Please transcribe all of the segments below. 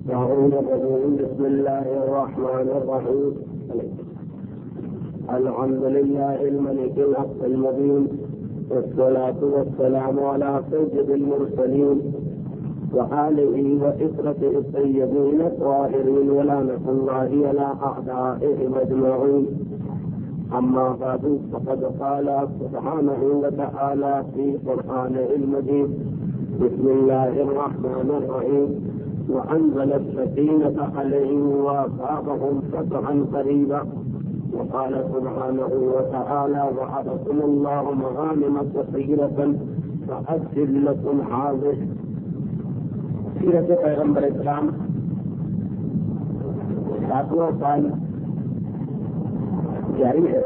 بسم الله الرحمن الرحيم. الحمد لله الملك الحق المبين، والصلاة والسلام على سيد المرسلين وآله وإسرته الطيبين الطاهرين ولعنة الله على أعدائهم أجمعين. أما بعد، فقد قال سبحانه وتعالى في قرآنه المجيد: بسم الله الرحمن الرحيم. وأنزل السكينة عليهم وأصابهم فتحا قريبا. وقال سبحانه وتعالى: وعدكم الله مغانم كثيرة فأسر لكم هذه. سیرت پیغمبر اسلام 7واں سال جاری ہے.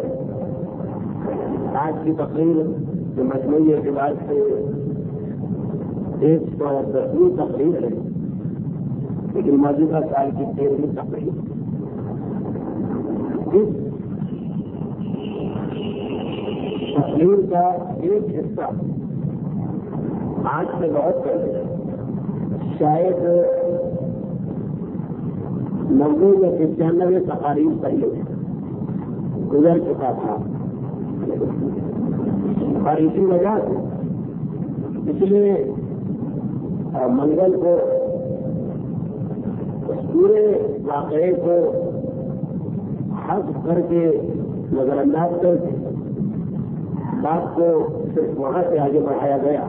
آج کی تقریر جو مجموعی اعتبار سے 110ویں تقریر ہے، لیکن موجودہ سال کی 13ویں تقریر. اس تقریر کا ایک حصہ آج سے بہت پہلے، شاید 90 یا 95 تقاریر پہلے گزر چکا تھا، اور اسی وجہ سے پچھلے منگل کو پورے واقعے کو حذف کر کے نظر انداز کر کے بات کو صرف وہاں سے آگے بڑھایا گیا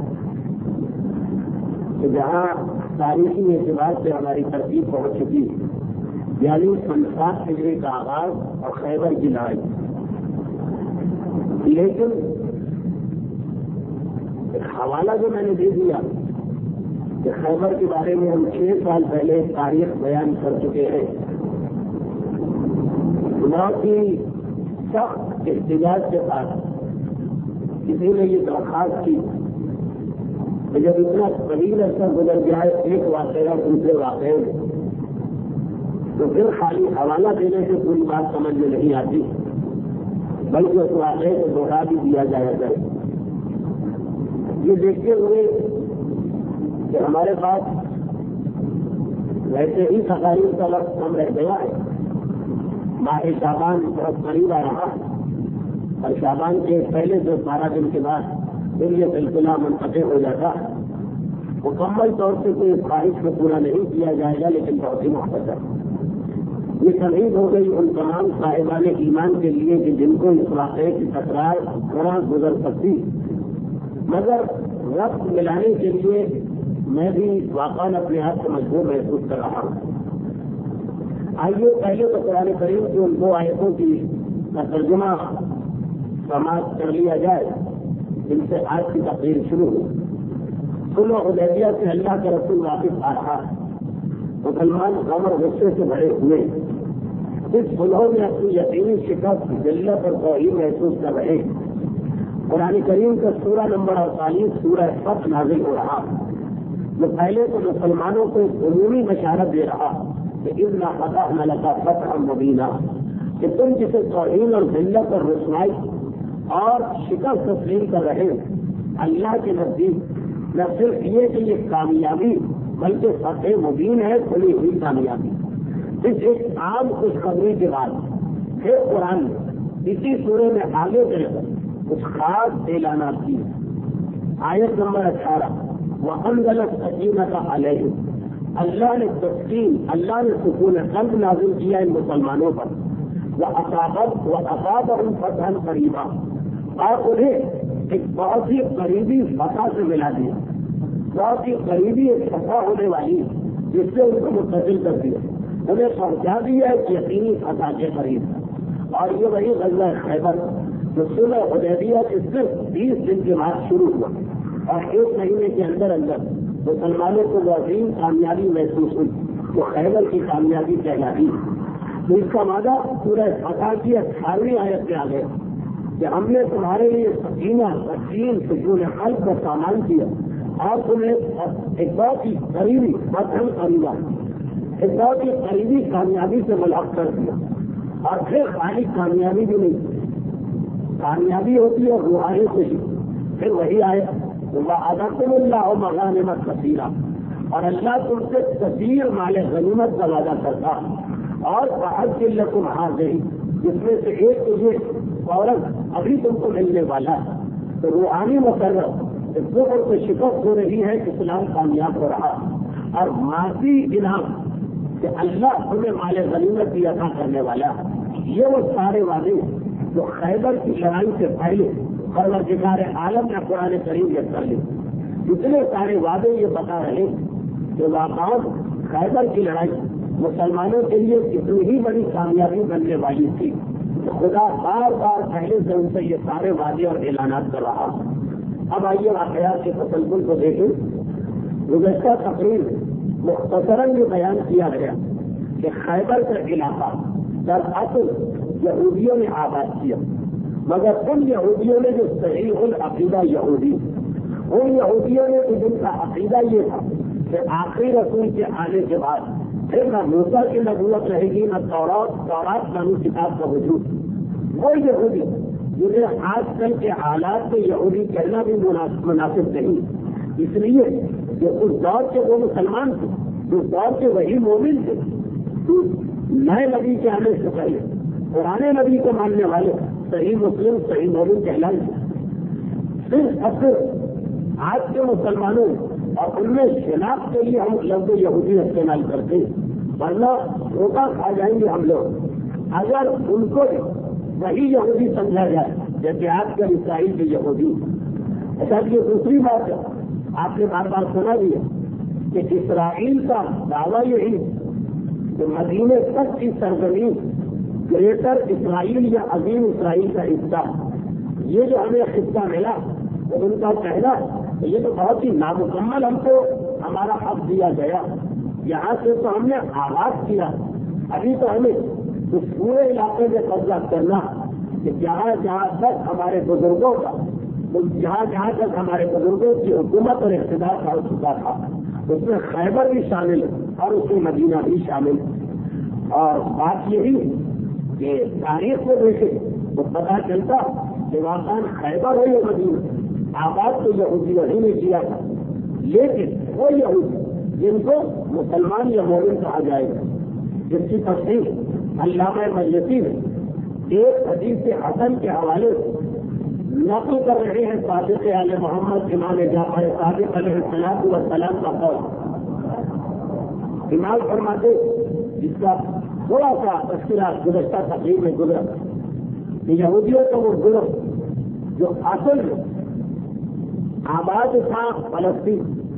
کہ جہاں تاریخی اعتبار سے ہماری ترتیب پہنچ چکی، یعنی 57 ہجری کا آغاز اور خیبر کی لڑائی. لیکن ایک حوالہ جو میں نے دے دیا کہ خیبر کے بارے میں ہم 6 سال پہلے تاریخ بیان کر چکے ہیں. بہت ہی سخت احتجاج کے ساتھ کسی نے یہ درخواست کی کہ جب اتنا طویل عرصہ گزر جائے ایک واقعہ دوسرے واقعے میں، تو پھر خالی حوالہ دینے سے پوری بات سمجھ میں نہیں آتی، بلکہ اس واقعے کو دوہرا بھی دیا جائے گا. یہ دیکھتے ہوئے کہ ہمارے پاس ویسے ہی تقاریر کا وقت کم رہ گیا ہے، ماہ شعبان بہت قریب آ رہا ہے، اور شعبان کے پہلے 12 دن کے بعد پھر یہ سلسلہ منقطع ہو جاتا ہے. مکمل طور سے کوئی خواہش کو پورا نہیں کیا جائے گا، لیکن بہت ہی مختصر یہ تمہید ہو گئی ان تمام صاحبان ایمان کے لیے کہ جن کو اس واقعے کی تکرار طرح گزر سکتی، مگر وقت ملانے کے لیے میں بھی واقعاً اپنے آپ کو مجبور محسوس کر رہا ہوں. آئیے پہلے تو قرآن کریم کی ان 2 آیتوں کی ترجمہ سماعت کر لیا جائے جن سے آج کی تقریر شروع ہوئی. صلح حدیبیہ سے اللہ کا رسول واپس آ رہا ہے. مسلمان غم اور غصے سے بھرے ہوئے اس صلح میں اپنی یقینی شکست، ذلت اور توہین محسوس کر رہے. قرآن کریم کا سورہ نمبر 48 سورہ فتح نازل ہو رہا، جو پہلے تو مسلمانوں کو ایک عمومی بشارت دے رہا کہ اذ فتحنا لک فتحا مبینا، کہ تم جسے توہین اور ذلت اور رسوائی اور شکست تسلیم کر رہے اللہ کے نزدیک نہ صرف یہ کہ یہ کامیابی بلکہ فتح مبین ہے، کھلی ہوئی کامیابی. اس ایک عام خوشخبری کے بعد پھر قرآن نے اسی سورے میں آگے بڑھ کر کچھ خاص اعلانات کیے. آیت نمبر 18: وَأَنزَلَ السَّكِينَةَ عَلَيْهِمْ، اللہ نے تسکین، اللہ نے سکون قلب نازل کیا ان مسلمانوں پر. وَأَصَابَهُمْ فَتْحًا قَرِيبًا، اور انہیں ایک بہت ہی قریبی فتح سے ملا دیا، بہت ہی قریبی ایک فتح ہونے والی جس سے ان کو متصل کر دیا، انہیں پہنچا دیا ایک یقینی فتح کے قریب. اور یہ وہی غزوہ خیبر جو صلح حدیبیہ کے صرف 20 دن کے بعد شروع ہوا، اور 1 مہینے کے اندر اندر مسلمانوں کو وہ عظیم کامیابی محسوس ہوئی جو خیبر کی کامیابی کہلاتی. تو اس کا مادہ سورہ فتح کی 18ویں آیت میں آ گیا کہ ہم نے تمہارے لیے سکینہ، تسکین، سکون قلب کا سامان کیا، اور تمہیں ایک بہت ہی قریبی فتح قریبا، ایک بہت ہی قریبی کامیابی سے ملحق کر دیا. اور پھر خالی کامیابی بھی نہیں، کامیابی ہوتی ہے روحانی خوشی. پھر وہی آئے وَعَدَكُمُ اللَّهُ مَغَانِمَ كَثِيرًا، اور اللہ تم سے کثیر مال غنیمت کا وعدہ کرتا اور باہر لکم حاضر جس میں سے ایک تجھے عورت ابھی تم کو ملنے والا ہے. تو روحانی مسرت اس کو شکست ہو رہی ہے، اسلام کامیاب ہو رہا اور ماضی انعام کہ اللہ تمہیں مال غنیمت کی عطا کرنے والا ہے. یہ وہ سارے وعدے جو خیبر کی لڑائی سے پہلے پروردگار عالم نے قرآن کریم میں کر لی. اتنے سارے وعدے یہ بتا رہے کہ واقعات خیبر کی لڑائی مسلمانوں کے لیے کتنی ہی بڑی کامیابی بننے والی تھی. خدا بار بار پہلے سے ان سے یہ سارے وعدے اور اعلانات کر رہا. اب آئیے واقعات کے تسلسل کو دیکھیں. گزشتہ تقریر مختصراً یہ بیان کیا گیا کہ خیبر کا علاقہ دراصل یہودیوں نے آباد کیا، مگر ان یہودیوں نے جو صحیح العقیدہ یہودی، ان یہودیوں نے جن کا عقیدہ یہ تھا کہ آخری رسول کے آنے کے بعد پھر نہ موسیٰ کی نبوت رہے گی، نہ تورات نامی کتاب کا وجود، وہ یہودی جنہیں آج کل کے حالات میں یہودی کہنا بھی مناسب نہیں، اس لیے کہ اس دور کے وہ مسلمان تھے، اس دور کے وہی مومن تھے، نئے نبی کے آنے سے پہلے پرانے نبی کو ماننے والے صحیح مسلم صحیح مومن کہلائیں گے. صرف اور صرف آج کے مسلمانوں اور ان میں شناخت کے لیے ہم لفظ یہودی استعمال کرتے ہیں، ورنہ دھوکہ کھا جائیں گے ہم لوگ اگر ان کو وہی یہودی سمجھا جائے جیسے آج کل اسرائیل کے یہودی. ایسا یہ دوسری بات ہے، آپ نے بار بار سنا بھی ہے کہ اسرائیل کا دعویٰ یہی کہ مدینے تک کی سرزمین گریٹر اسرائیل یا عظیم اسرائیل کا حصہ، یہ جو ہمیں خطہ ملا وہ ان کا کہنا یہ تو بہت ہی نامکمل ہم کو ہمارا حق دیا گیا، یہاں سے تو ہم نے آغاز کیا، ابھی تو ہمیں اس پورے علاقے میں قبضہ کرنا کہ جہاں جہاں تک ہمارے بزرگوں کا جہاں جہاں تک ہمارے بزرگوں کی حکومت اور اقتدار ہو چکا تھا اس میں خیبر بھی شامل ہے اور اس میں مدینہ بھی شامل ہے. اور بات یہی ہے کہ تاریخ کو دیکھیں تو پتا چلتا کہ واقعی خیبر ہو یا مدینہ آباد تو یہودی وہی نے کیا تھا، لیکن وہ یہودی جن کو مسلمان یا مومن کہا جائے گا، جس کی تفصیل علامہ مجلسی نے ایک حدیث حسن کے حوالے سے نقل کر رہے ہیں صادق آل محمد امام جعفر صادق علیہ السلام کا قول. امام فرماتے جس کا تھوڑا سا تذکرہ گزشتہ تقریر میں گزرا کہ یہودیوں کا وہ گروہ جو اصل آباد تھا فلسطین،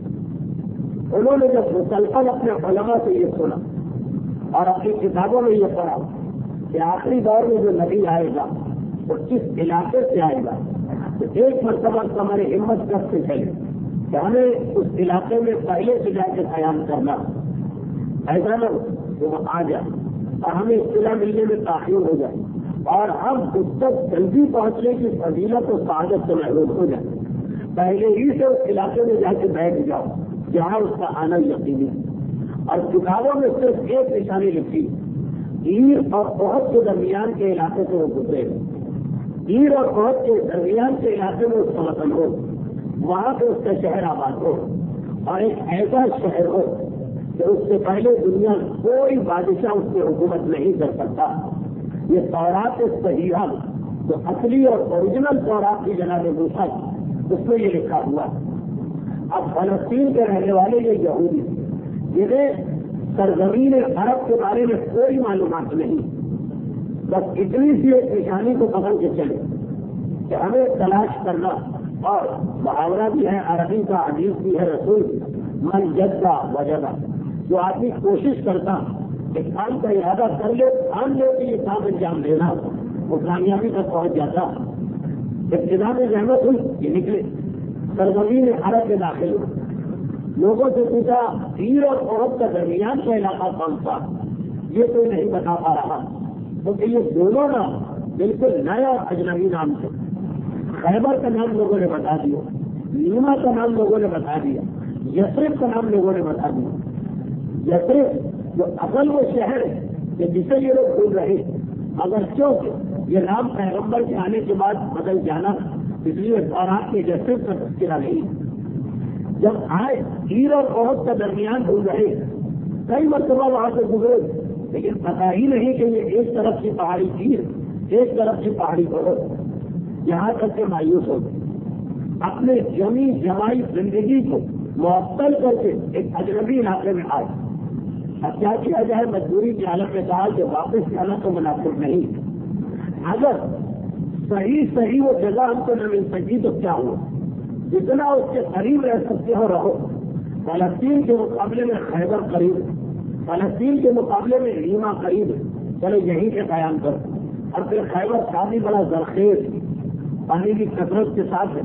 انہوں نے جب مسلسل اپنے علماء سے یہ سنا اور اپنی کتابوں میں یہ پڑھا کہ آخری دور میں جو نبی آئے گا وہ کس علاقے سے آئے گا، تو ایک مرتبہ ہماری ہمت کر سے چلے کہ ہمیں اس علاقے میں پہلے سے جا کے قیام کرنا، ایسا نہ کہ وہ آ جائے اور ہمیں اطلاع ملنے میں تاخیر ہو جائے اور ہم اس تک جلدی پہنچنے کی فضیلت و سعادت سے محروم ہو جائیں. پہلے ہی سے اس علاقے میں جا کے بیٹھ جاؤ جہاں اس کا آنا یقینی. اور کتابوں میں صرف ایک نشانی لکھی، عیر اور احد کے درمیان کے علاقے سے وہ گزرے، عیر اور احد کے درمیان کے علاقے میں اس کا وطن ہو، وہاں پہ اس کا شہر آباد ہو اور ایک ایسا شہر ہو کہ اس سے پہلے دنیا کوئی بادشاہ اس کی حکومت نہیں کر سکتا. یہ تورات صحیحہ جو اصلی اور اوریجنل تورات کی جناب موسیٰ اس میں یہ لکھا ہوا. اب فلسطین کے رہنے والے یہ یہودی جنہیں سرزمین عرب کے بارے میں کوئی معلومات نہیں، بس اتنی سی ایک نشانی کو پکڑ کے چلے کہ ہمیں تلاش کرنا، اور محاورہ بھی ہے عربی کا، حدیث بھی ہے رسول من جدہ وجدہ، جو آدمی کوشش کرتا کہ کام کا ارادہ کر لے، ٹھان لے کہ یہ کام انجام دینا، وہ کامیابی تک پہنچ جاتا. ابتدا میں رحمت ہوئی یہ نکلے سرزمین عرب کے داخل ہوئے، لوگوں سے پوچھا عیر اور احد کا درمیان کا علاقہ کون سا، یہ کوئی نہیں بتا پا رہا کیونکہ یہ دونوں نام بالکل نیا اور اجنبی نام تھے. خیبر کا نام لوگوں نے بتا دیا، نیما کا نام لوگوں نے بتا دیا، یثرب کا نام لوگوں نے بتا دیا. یثرب جو اصل وہ شہر ہے کہ جسے یہ لوگ بھول رہے، اگر کیونکہ یہ نام پیغمبر کے آنے کے بعد بدل جانا، اس لیے تورات کے یثرب کا تذکرہ نہیں. جب آئے ہیر اور عہد کا درمیان بھول رہے، کئی مرتبہ وہاں سے گزرے، لیکن پتا ہی نہیں کہ یہ ایک طرف کی پہاڑی ہیر، ایک طرف کی پہاڑی عہد، یہاں تک کہ مایوس ہو گئے، اپنے جمی جمائی زندگی کو معطل کر کے ایک اجنبی علاقے میں آئے۔ اب کیا کیا جائے؟ مجبوری کی حالت میں کہا کہ واپس جانا تو مناسب نہیں، اگر صحیح وہ جگہ ہم کو نہ مل سکی تو کیا ہوا، جتنا اس کے قریب رہ سکتے ہو رہو۔ فلسطین کے مقابلے میں خیبر قریب، فلسطین کے مقابلے میں ریما قریب، چلو یہیں سے قیام کرو۔ اور پھر خیبر کافی بڑا زرخیز، پانی کی کثرت کے ساتھ ہے،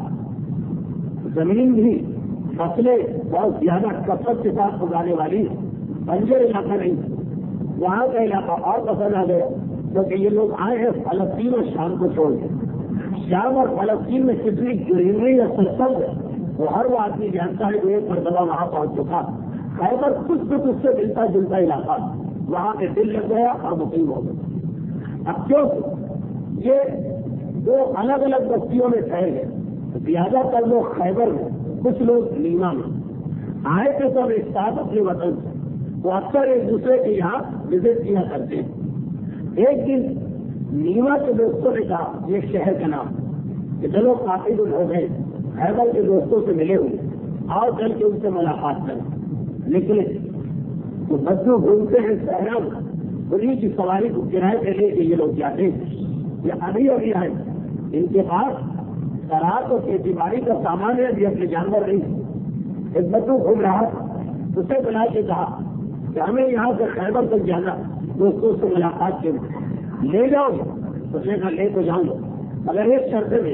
زمین بھی فصلیں بہت زیادہ کثرت کے ساتھ اگانے والی، بنجر علاقہ نہیں، وہاں کا علاقہ اور پسند آ گیا، کیونکہ یہ لوگ آئے ہیں فلسطین اور شام کو چھوڑ کے۔ شام اور فلسطین میں کتنی گرینری یا سرسبز ہے وہ ہر وہ آدمی جانتا ہے جو ایک مرتبہ وہاں پہنچ چکا۔ خیبر کچھ اس سے ملتا جلتا علاقہ، وہاں پہ دل لگ گیا اور مقیم ہو گیا۔ اب کیوں یہ دو الگ الگ بستیوں میں ٹھہر گئے، زیادہ تر لوگ خیبر میں، کچھ لوگ نیما میں آئے تھے، سب ایک ساتھ اپنے وطن سے، وہ اکثر ایک دوسرے کے یہاں وزٹ کیا کرتے ہیں۔ ایک دن نیما کے دوستوں نے کہا، یہ شہر کا نام کہ چلو کافی دن ہو گئے خیبر کے دوستوں سے ملے ہوئے، آؤ چل کے ان سے ملاقات کریں۔ نکلے تو بدو گھومتے ہیں صحرا، انہیں کی سواری کو کرائے پہ لے کے یہ لوگ جاتے ہیں، یہ ابھی آئے، ان کے پاس زراعت اور کھیتی باڑی کا سامان ہے، ابھی اپنے جانور نہیں۔ ایک بدو گھوم رہا، اسے بلا کے کہا کہ ہمیں یہاں سے خیبر تک جانا، دوستوں سے ملاقات کے لے جاؤ گے؟ اس نے کہا لے تو جاؤں گا، مگر ایک شرط ہے،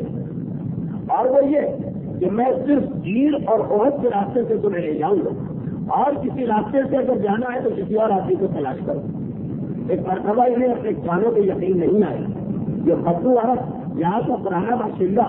اور وہ یہ کہ میں صرف گیر اور عہد کے راستے سے تمہیں لے جاؤں گا، اور کسی راستے سے اگر جانا ہے تو کسی اور آدمی کو تلاش کرو۔ ایک مرتبہ انہیں اپنے کانوں کو یقین نہیں آیا، یہ بدو عرب یہاں کا پرانا باشندہ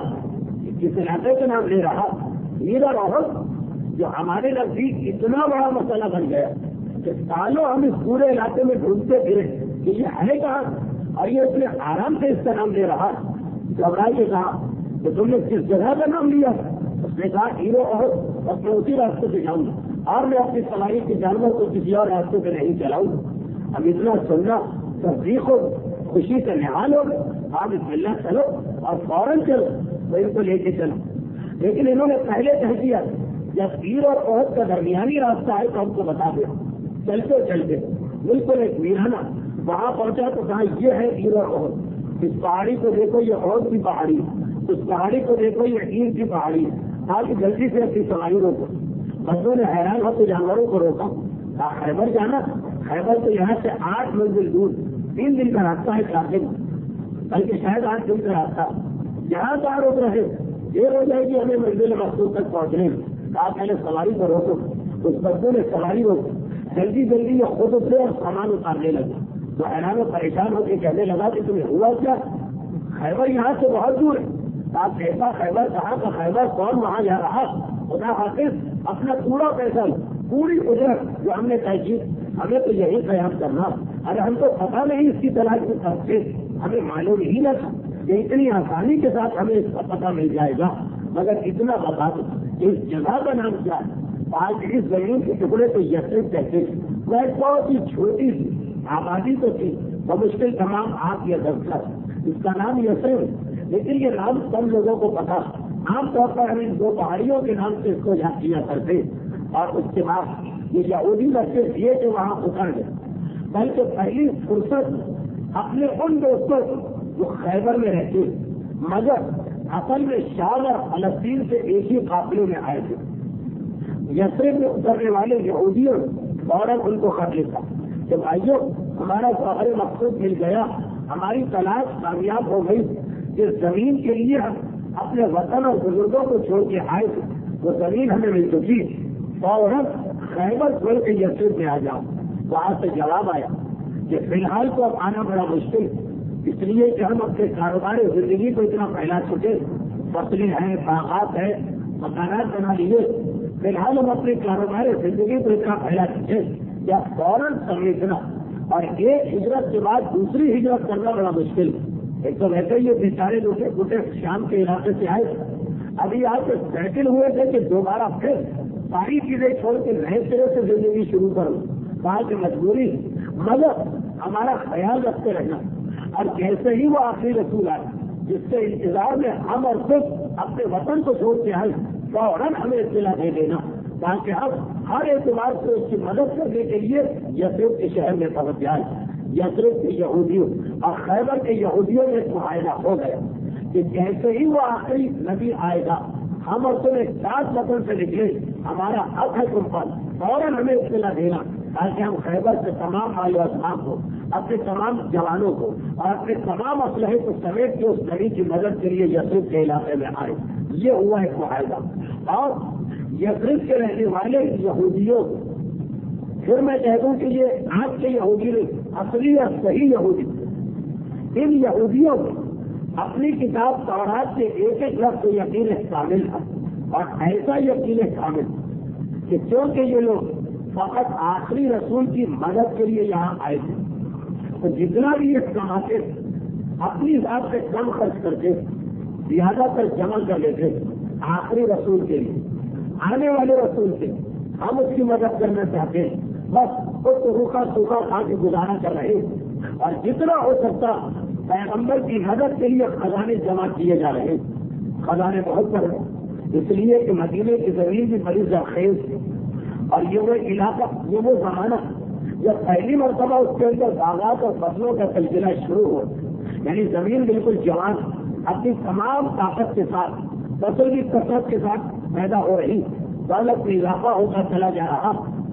جس علاقے کا نام لے رہا، گیر اور عہد جو ہمارے نزدیک اتنا بڑا مسئلہ بن گیا کہ سالوں ہم اس پورے علاقے میں ڈھونڈتے پھرے کہ یہ ہے کہاں، اور یہ اتنے آرام سے اس کا نام لے رہا۔ گھبرائی کے کہا کہ تم نے کس جگہ کا نام لیا؟ اس نے کہا ہیرو عہد، اور میں اسی راستے سے جاؤں گا، اور میں اپنی سواری کے جانور کو کسی اور راستے پہ نہیں چلاؤں گا۔ اب اتنا سننا تصدیق ہو، خوشی سے نہال ہو گئے، آپ بسم اللہ چلو، اور فوراً چلو، میں ان کو لے کے چلو۔ لیکن انہوں نے پہلے کہہ دیا جب ہیر اور عہد کا درمیانی راستہ ہے تو ہم کو بتا دیں۔ چلتے چلتے بالکل ایک ویرانہ وہاں پہنچا تو کہا یہ ہے ہیر اور عہد، اس پہاڑی کو دیکھو یہ عہد کی پہاڑی، اس پہاڑی کو دیکھو یہ ہیر کی پہاڑی، تاکہ جلدی سے اپنی سواری روکو۔ بندوں نے حیران ہو تو جانوروں کو روکا، کہا خیبر جانا؟ خیبر تو یہاں سے 8 منزل دور، 3 دن کا راستہ ہے، 4 دن بلکہ شاید 8 دن کا راستہ، جہاں کہاں روک رہے، دیر ہو جائے گی ہمیں منزل مقصود تک پہنچنے میں۔ کہا پہلے سواری کو روکو۔ اس بندوں نے سواری روکی، جلدی جلدی یہ خود اترے اور سامان اتارنے لگے، تو حیران و پریشان ہو کے کہنے لگا کہ تمہیں ہوا کیا؟ خیبر یہاں سے بہت دور ہے۔ آپ ایسا خیبر کہاں کا خیبر، کون وہاں جا رہا؟ خدا حافظ اپنا پورا پیسہ، پوری اجرت جو ہم نے طے کی، ہمیں تو یہی قیام کرنا، ارے ہم کو پتا نہیں اس کی تلاش میں کرتے، ہمیں معلوم ہی نہ تھا کہ اتنی آسانی کے ساتھ ہمیں اس کا پتہ مل جائے گا۔ مگر اتنا بتا دو اس جگہ کا نام کیا ہے؟ آج اس زمین کے ٹکڑے کو یثرب کہتے ہیں، وہ ایک بہت ہی چھوٹی سی آبادی تو تھی، بمشکل تمام آپ یا دفتر، اس کا نام یثرب ہے، لیکن یہ نام کم لوگوں کو پتا۔ عام طور پر ہم ان 2 پہاڑیوں کے نام سے اس کو یاد کیا کرتے، اور اس کے بعد یہ یہودی لڑکے دیے کہ وہاں اتر گئے، بلکہ پہلی فرصت اپنے ان دوستوں جو خیبر میں رہتے مگر اصل میں شام اور فلسطین سے ایک ہی قافلے میں آئے تھے، یثرب میں اترنے والے یہودیوں فوراً ان کو خط لکھا کہ بھائیوں ہمارا سفر مقصود مل گیا، ہماری تلاش کامیاب ہو گئی، جس زمین کے لیے ہم اپنے وطن اور بزرگوں کو چھوڑ کے آئے تھے وہ زمین ہمیں مل چکی، فوراً خیبر چھوڑ کے یثرب میں آ جاؤ۔ وہاں سے جواب آیا کہ فی الحال تو اب آنا بڑا مشکل، اس لیے کہ ہم اپنے کاروبار زندگی کو اتنا پھیلا چکے، فصلیں ہیں، باغات ہیں، مکانات بنا لیے، فی الحال ہم اپنے کاروبار زندگی کو اتنا پھیلا چکے یا فوراً سمیٹنا اور ایک ہجرت کے بعد دوسری ہجرت کرنا بڑا مشکل ہے۔ ایک تو ویسے یہ بیچارے گٹے شام کے علاقے سے آئے، ابھی آپ سیٹل ہوئے تھے کہ دوبارہ پھر ساری چیزیں چھوڑ کے نئے سرے سے زندگی شروع کرو. کہا کہ مجبوری مگر ہمارا خیال رکھتے رہنا. اور جیسے ہی وہ آخری رسول آئے جس کے انتظار میں ہم اور خود اپنے وطن کو چھوڑ کے آئے فوراً ہمیں اطلاع دے دینا تاکہ ہم ہر اعتبار سے اس کی مدد کرنے کے لیے یثرب کے شہر میں پہنچ جائیں. یثرب کے یہودیوں اور خیبر کے یہودیوں میں معاہدہ ہو گیا کہ جیسے ہی وہ آخری نبی آئے گا ہم اور تمہیں 7 وطن سے نکلے, ہمارا حق ہے تم پر, فوراً ہمیں اطلاع دینا تاکہ ہم خیبر سے تمام مال و اسباب کو, اپنے تمام جوانوں کو اور اپنے تمام اسلحے کو سمیٹ کے اس نبی کی مدد کے لیے یثرب کے علاقے میں آئے. یہ ہوا ایک معاہدہ. اور یثرب کے رہنے والے یہودیوں پھر میں کہہ دوں کہ یہ آج کے یہودی نہیں, اصلی اور صحیح یہودی, ان یہودیوں کو اپنی کتاب تورات کے ایک ایک لفظ کو یقین کامل تھا اور ایسا یقین کامل کہ کیونکہ یہ لوگ فقط آخری رسول کی مدد کے لیے یہاں آئے تھے تو جتنا بھی یہ کماتے اپنی ذات سے کم خرچ کرتے زیادہ تر جمع کر لیتے آخری رسول کے لیے. آنے والے رسول سے ہم اس کی مدد کرنا چاہتے ہیں, بس اس کو روکھا سوکھا کھا کے گزارا کر رہے اور جتنا ہو سکتا پیغمبر کی مدد کے لیے خزانے جمع کیے جا رہے. خزانے بہت بڑے اس لیے کہ مدینے کی زمین بھی بڑی زرخیز تھی اور یہ وہ علاقہ, یہ وہ زمانہ جب پہلی مرتبہ اس کے اندر باغات اور فصلوں کا سلسلہ شروع ہو, یعنی زمین بالکل جوان اپنی تمام طاقت کے ساتھ فصل کی کثرت کے ساتھ پیدا ہو رہی, دولت میں اضافہ ہوتا چلا جا رہا.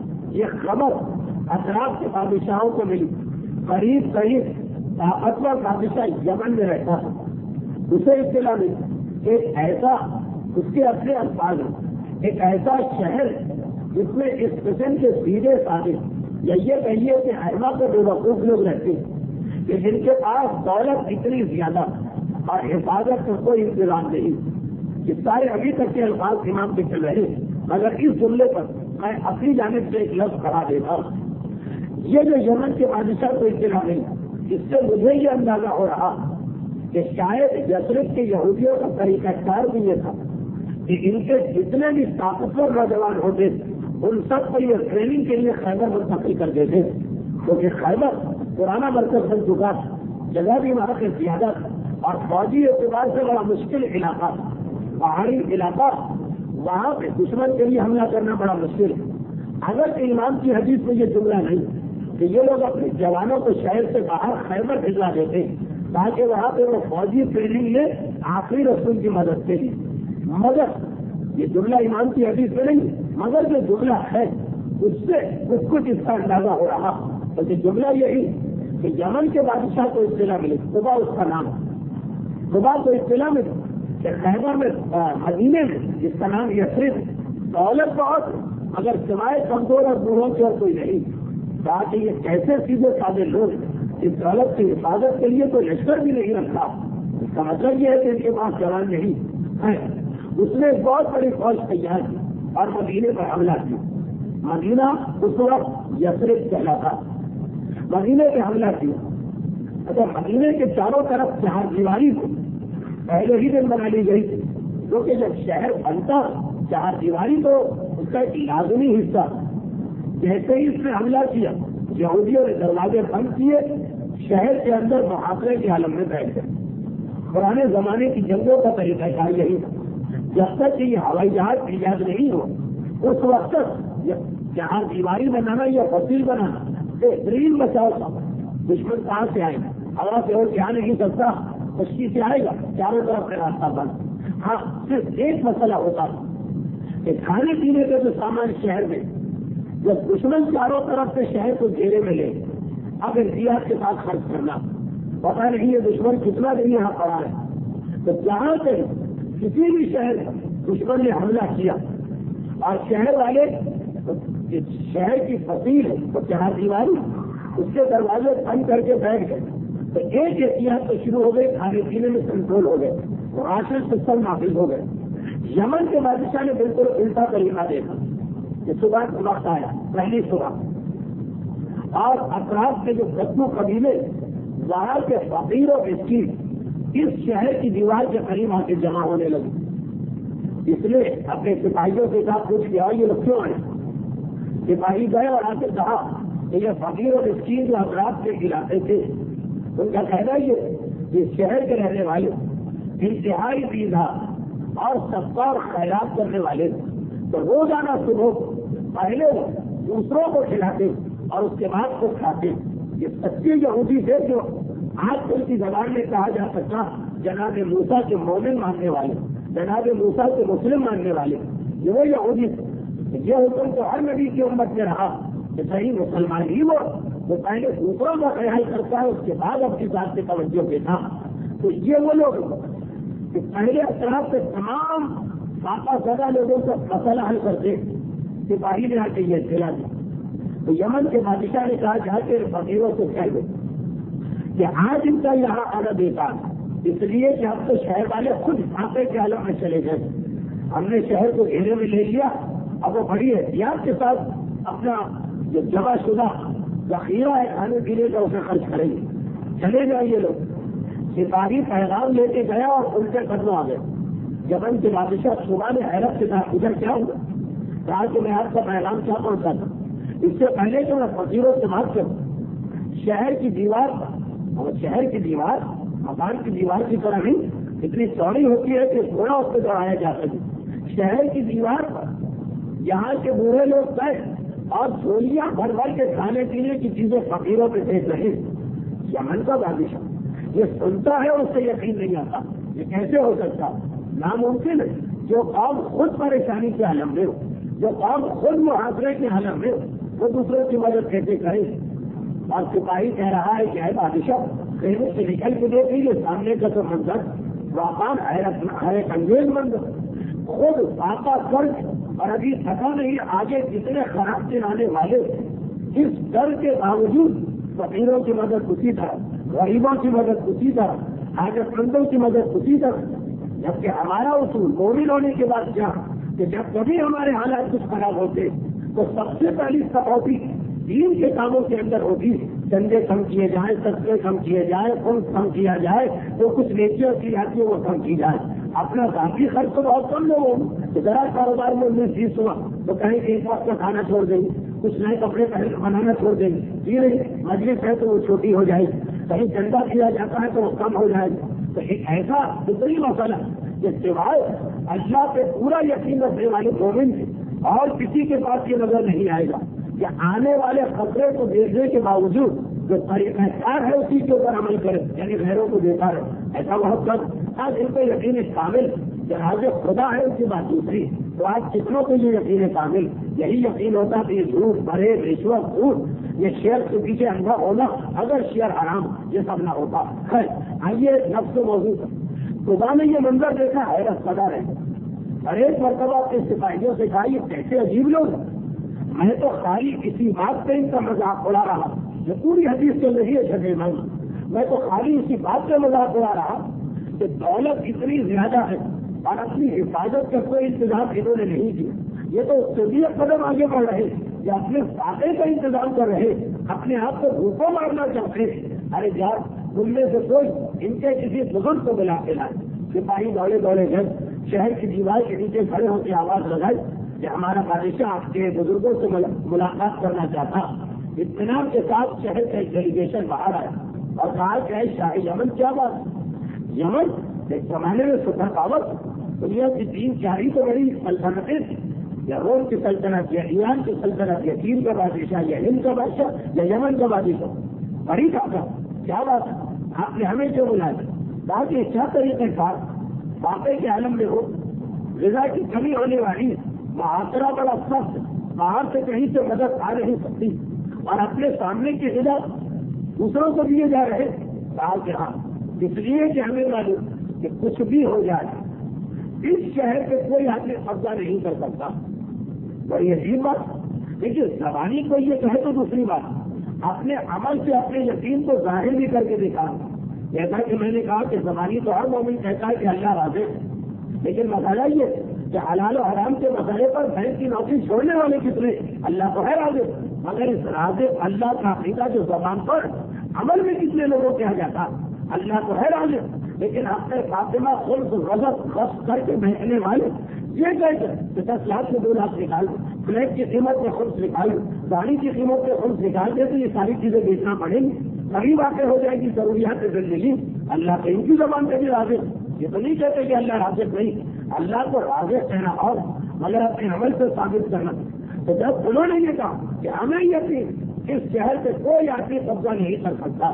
یہ خبر اطراف کے بادشاہوں کو ملی. قریب قریب طاقتور بادشاہ یمن میں رہتا ہے, اسے اطلاع ملی ایک ایسا اس کے اپنے الفاظ ایک ایسا شہر جس میں اس قسم کے سیدھے سادے یا یہ کہیے کہ حرما کے بے وقوف لوگ رہتے ہیں کہ جن کے پاس دولت اتنی زیادہ اور حفاظت کا کوئی انتظام نہیں. یہ سارے ابھی تک کے الفاظ امام کے چل رہے ہیں, مگر اس جملے پر میں اپنی جانب سے ایک لفظ کھڑا دیتا ہوں. یہ جو یمن کے بادشاہ کو اطلاع نہیں, اس سے مجھے یہ اندازہ ہو رہا کہ شاید یثرب کے یہودیوں کا طریقہ کار بھی یہ تھا کہ ان کے جتنے بھی طاقتور نوجوان ہوتے ان سب کو یہ ٹریننگ کے لیے خیبر منتقل کر دیتے, کیونکہ خیبر پرانا مرکز بن چکا تھا, جگہ بھی وہاں سے زیادہ تھا اور فوجی اعتبار سے بڑا مشکل علاقہ, پہاڑی علاقہ, وہاں پہ دشمن کے لیے حملہ کرنا بڑا مشکل ہے. اگر امام کی حدیث میں یہ جملہ نہیں کہ یہ لوگ اپنے جوانوں کو شہر سے باہر خیبر بھجوا دیتے تاکہ وہاں پہ وہ فوجی ٹریننگ لے آخری رسول کی مدد کے لیے, مگر یہ جملہ امام کی حدیث میں نہیں, مگر جو جملہ ہے اس سے کچھ اس کا اندازہ ہو رہا. تو جملہ یہی کہ یمن کے بادشاہ کو اطلاع ملی, صبح اس کا نام, صبح کو اطلاع ملی کہ خیبر میں مدینے میں جس کا نام یثرب, دولت بہت مگر سوائے کمزور اور بوڑھوں کے اور کوئی نہیں. تاکہ یہ کیسے سیدھے سادے لوگ اس دولت کی حفاظت کے لیے کوئی لشکر بھی نہیں رکھا. اس کا مطلب یہ ہے کہ ان کے پاس جوان نہیں ہے. اس نے ایک بہت بڑی فوج تیار کی اور مدینے پر حملہ کیا. مدینہ اس وقت یثرب کہلاتا, مدینے پہ حملہ کیا. اچھا, مدینے کے چاروں طرف چار دیواری کو پہلے ہی دن بنا لی گئی تھی, کیونکہ جب شہر بنتا چار دیواری تو اس کا ایک لازمی حصہ. جیسے ہی اس نے حملہ کیا یہودیوں نے دروازے بند کیے, شہر کے اندر محاصرے کی حالت میں بیٹھ گئے. پرانے زمانے کی جنگوں کا طریقہ کار یہی تھا, جب تک کہ یہ ہوائی جہاز ایجاد نہیں ہو اس وقت تک جہاں دیواری بنانا یا فصیل بنانا بہترین بچاؤ تھا. دشمن کہاں سے آئے گا, ہوا سے اور جا نہیں سکتا, خشکی سے آئے گا, چاروں طرف کا راستہ بند. ہاں, صرف ایک مسئلہ ہوتا تھا کہ کھانے پینے کا جو سامان شہر میں جب دشمن چاروں طرف سے شہر کو گھیرے میں لے اب احتیاط کے ساتھ خرچ کرنا, پتا نہیں یہ دشمن کتنا دن یہاں پڑا ہے. تو جہاں سے کسی بھی شہر دشمن نے حملہ کیا اور شہر والے شہر کی فصیل تو چار دیواری اس کے دروازے بند کر کے بیٹھ گئے تو ایک احتیاط تو شروع ہو گئے, کھانے پینے میں کنٹرول ہو گئے, راشن سسٹم نافذ ہو گئے. یمن کے بادشاہ نے بالکل الٹا طریقہ دیکھا کہ صبح کا وقت آیا, پہلی صبح, اور اطراف کے جو بدبو قبیلے وہاں کے فقیر و مسکین اس شہر کی دیوار کے قریب آ کے جمع ہونے لگے. اس لیے اپنے سپاہیوں کے ساتھ پوچھ کیا یہ لوگ کیوں آئے؟ سپاہی گئے اور آ کے کہا کہ یہ فقیر اور مسکین جو حضرات کے علاقے تھے ان کا کہنا یہ شہر کے رہنے والے انتہائی دیندار اور صدقہ اور خیرات کرنے والے تو روزانہ صبح پہلے دوسروں کو کھلاتے اور اس کے بعد خود کھاتے. یہ سچے یہودی تھے جو آج کل کی زبان میں کہا جا سکتا جناب موسیٰ کے مومن ماننے والے, جناب موسیٰ کے مسلم ماننے والے, یہ وہ یہودی تھے. یہ حکم تو ہر نبی کی امت میں رہا کہ صحیح مسلمان ہی وہ پہلے دوسروں کا خیال کرتا ہے اس کے بعد اپنی ذات سے توجہ دیتا. تو یہ وہ لوگ کہ پہلے اطراف سے تمام پاپا زدہ لوگوں کا مسئلہ حل کرتے سپاہی نے آ کے یہ اطلاع دی. تو یمن کے بادشاہ نے کہا جا کے فقیروں سے کہہ دو کہ آج ان کا یہاں آنا بیکار اس لیے کہ اب تو شہر والے خود فاقے کے عالم میں چلے گئے. ہم نے شہر کو گھیرے میں لے لیا. اب وہ بڑی احتیاط کے ساتھ اپنا جو جمع شدہ ذخیرہ ہے کھانے پینے کا اسے خرچ کریں گے. چلے گئے یہ لوگ. سپاہی پیغام لے کے گیا اور ان کے قدم آ گئے. یمن کے بادشاہ صبح نے حیرت سے کہا ادھر کیا ہوا؟ کہا کہ میں آپ کا پیغام کیا پہنچا تھا. اس سے پہلے کہ میں فقیروں سے بات کروں شہر کی دیوار اور شہر کی دیوار مکان کی دیوار کی طرح نہیں اتنی چوڑی ہوتی ہے کہ گھوڑا اس پہ دوڑایا جا سکے. شہر کی دیوار پر یہاں کے بوڑھے لوگ گئے اور جھولیاں بھر بھر کے کھانے پینے کی چیزیں فقیروں پہ دیکھ رہے. یمن کا بادشاہ یہ سنتا ہے اس سے یقین نہیں آتا. یہ کیسے ہو سکتا؟ ناممکن ہے. جو قوم خود پریشانی کے عالم میں ہو, جو قوم خود محاصرے کے عالم میں ہو, وہ دوسروں کی مدد کیسے کرے؟ اور سپاہی کہہ رہا ہے کہ اے بادشاہ کہیں سے نکل کے دیکھ لیجیے سامنے کا تو منظر واقعان حیرت انگیز منظر. خود پاپا قرض اور ابھی تھکا نہیں آگے کتنے خراب چلانے والے اس ڈر کے باوجود فقیروں کی مدد اسی طرح غریبوں کی مدد اسی طرح حاجت مندوں کی مدد اسی طرح. جبکہ ہمارا اصول مومن ہونے کے بعد کیا کہ جب کبھی ہمارے حالات کچھ خراب ہوتے تو سب سے پہلی کٹوتی دین کے کاموں کے اندر ہوتی. چندے کم کیے جائیں, سستے کم کیے جائیں, خرچ کم کیا جائے, تو کچھ نیکیاں کی جاتی ہے وہ کم کی جائے. اپنا ذاتی خرچ تو بہت کم لوگوں ذرا کاروبار میں 19-20 ہوا تو کہیں کہ ایک وقت کا کھانا چھوڑ دیں گے, کچھ نئے کپڑے بنانا چھوڑ دیں گے. یہ نہیں مجلس ہے تو وہ چھوٹی ہو جائے, کہیں چندہ کیا جاتا ہے تو وہ کم ہو جائے. تو ایک ایسا فطری مسئلہ کہ سوائے اللہ پہ پورا یقین رکھنے والے مومن اور کسی کے پاس یہ نظر نہیں آئے گا کہ آنے والے خطرے کو دیکھنے کے باوجود جو طریقہ کار ہے اسی کے اوپر عمل کرے, یعنی غیروں کو دیتا ہے. ایسا بہت کم. آج ان پہ یقین کامل جہاز خدا ہے اس کی بات دوسری. تو آج کتنوں کے لیے یقین کامل یہی یقین ہوتا کہ یہ جھوٹ بڑے رشوت جھوٹ یہ شیئر کے پیچھے اندھا ہونا اگر شیئر حرام یہ سب نہ ہوتا. خیر آئیے نفس و موضوع خدا نے یہ منظر دیکھا حیرت زدہ رہے اور ایک مرتبہ اپنے سپاہیوں سے کہا یہ کیسے عجیب لوگ. میں تو خالی کسی بات پہ ان کا مذاق اڑا رہا. یہ پوری حدیث چل رہی ہے شدید میں تو خالی اسی بات پہ مذاق اڑا رہا کہ دولت اتنی زیادہ ہے اور اپنی حفاظت کا کوئی انتظام انہوں نے نہیں کیا. یہ تو سبھی قدم آگے بڑھ رہے یا اپنے فاقے کا انتظام کر رہے, اپنے آپ کو بھوکوں مارنا چاہتے. ارے یار تم میں سے کوئی ان کے کسی بزرگ کو بلا کے لائے. سپاہی دوڑے دوڑے گئے شہر کی دیوار کے نیچے کھڑے ہو کے آواز لگائی کہ ہمارا بادشاہ آپ کے بزرگوں سے ملاقات کرنا چاہتا. اطمینان کے ساتھ شہر کا ایک ڈیلیگیشن باہر آیا اور کہا کہ شاہ یمن کیا بات. یمن ایک زمانے میں سپر پاور دنیا کی 3/4 تو بڑی سلطنتیں تھیں. یا روم کی سلطنت یا ایران کی سلطنت یا چین کا بادشاہ یا ہند کا بادشاہ یا یمن کا بادشاہ بڑی طاقت. کیا بات ہے آپ نے ہمیں کیوں بلایا؟ کہا کہ کیا طریقے کار واقعے کے عالم میں ہو, غذا کی کمی ہونے والی, محاصرہ بڑا سخت, باہر سے کہیں سے مدد آ نہیں سکتی اور اپنے سامنے کی غذا دوسروں کو دیے جا رہے. کہا کہ ہاں اس لیے کہ ہمیں معلوم کہ کچھ بھی ہو جائے اس شہر پہ کوئی آدمی قبضہ نہیں کر سکتا. بڑی عجیب بات. دیکھیے زبانی کو یہ کہے تو دوسری بات, اپنے عمل سے اپنے یقین کو ظاہر بھی کر کے دکھا. جیسا کہ میں نے کہا کہ زبانی تو ہر مومن کہتا ہے کہ اللہ راضی, لیکن مسئلہ یہ کہ حلال و حرام کے مسئلے پر بہن کی نوکری چھوڑنے والے کتنے؟ اللہ تو ہے راضی, مگر اس راضی اللہ کا عقیدہ جو زبان پر عمل میں کتنے لوگوں کہا جاتا. اللہ تو ہے راضی لیکن اپنے فاطمہ خلق غضب کر کے بہنے والے یہ کہتے کہ 10 لاکھ سے 2 لاکھ نکال دو، فلیٹ کی قیمت میں خرچ نکال دو، گاڑی کی قیمت میں خرچ نکال دے تو یہ ساری چیزیں بیچنا پڑیں گی، کبھی واقع ہو جائے گی ضروریات زندگی۔ اللہ کے ان کی زبان پہ بھی رازق، یہ تو نہیں کہتے کہ اللہ رازق نہیں، اللہ کو رازق کہنا اور مگر اپنے عمل سے ثابت کرنا۔ تو جب انہوں نے یہ کہا کہ ہمیں یقین اس شہر سے کوئی آدمی قبضہ نہیں کر سکتا،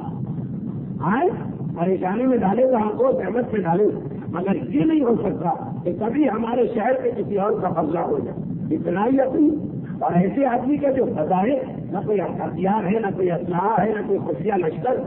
آئے پریشانی میں ڈالے گا ہم کو، زحمت میں ڈالے، مگر یہ نہیں ہو سکتا کہ کبھی ہمارے شہر پہ کسی اور کا قبضہ ہو جائے، اتنا ہی یقین۔ اور ایسے آدمی کا جو فضا ہے، نہ کوئی ہتھیار ہے، نہ کوئی اسلحہ ہے، نہ کوئی خفیہ لشکر،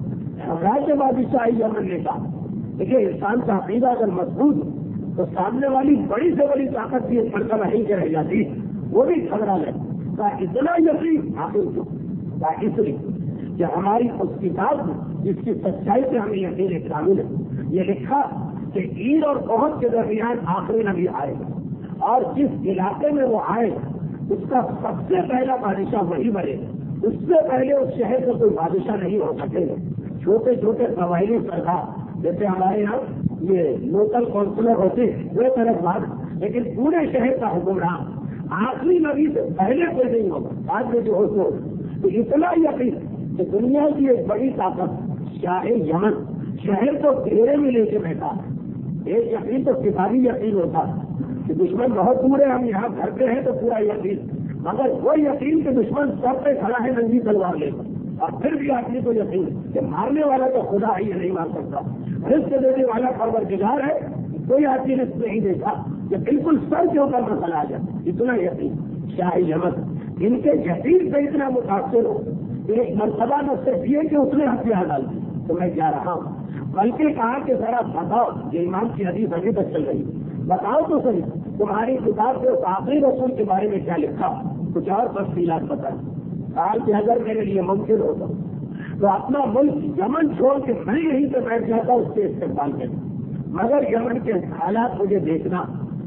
راج بادشاہ یمن نے کہا دیکھیے انسان کا عقیدہ اگر مضبوط تو سامنے والی بڑی سے بڑی طاقت بھی مرتبہ نہیں کہ رہ جاتی، وہ بھی خطرہ ہے کا اتنا یقین حاصل کا اس لیے کہ ہماری اس کتاب جس کی سچائی سے ہمیں یقین کامل ہے، یہ لکھا کہ عید اور عہد کے درمیان آخری نبی آئے گا، اور جس علاقے میں وہ آئے اس کا سب سے پہلا بادشاہ وہی بنے گا، اس سے پہلے اس شہر کا کوئی بادشاہ نہیں ہو سکے گا۔ چھوٹے چھوٹے قبائلی سرکار جیسے ہمارے یہاں یہ لوکل کونسلر ہوتے وہ طرف بات، لیکن پورے شہر کا حکمران آخری نبی سے پہلے کوئی نہیں ہوگا، بعد میں جو ہو تو اتنا یقین کہ دنیا کی ایک بڑی طاقت شاہ یمن شہر کو گھیرے میں لے کے بیٹھا ہے۔ ایک یقین تو کتابی یقین ہوتا کہ دشمن بہت دور ہے، ہم یہاں گھر پہ ہیں تو پورا یقین، مگر وہ یقین کہ دشمن سب پہ کھڑا ہے ننگی تلوار لے کر، اور پھر بھی آدمی کو یقین کہ مارنے والا تو خدا ہی نہیں مار سکتا، رزق دینے والا پروردگار ہے، کوئی آدمی رزق نہیں دیکھا کہ بالکل سر کے اوپر مسئلہ آ جائے، اتنا یقین۔ شاہ یمن ان کے یقین سے اتنا متاثر ہو، ایک مرتبہ نہ صرف یہ کہ اس نے ہتھیار ڈال دی تو میں جا رہا ہوں، بلکہ کہا کہ ذرا بتاؤ، یہ امام کی حدیث ابھی تک چل رہی، بتاؤ تو صحیح تمہاری کتاب سے اس آخری رسول کے بارے میں کیا لکھا، کچھ اور تفصیلات بتائیں۔ کہا کہ اگر میرے لیے ممکن ہوتا تو اپنا ملک یمن چھوڑ کے میں یہیں پہ بیٹھ جاتا اس کے استقبال کے، مگر یمن کے حالات مجھے دیکھنا۔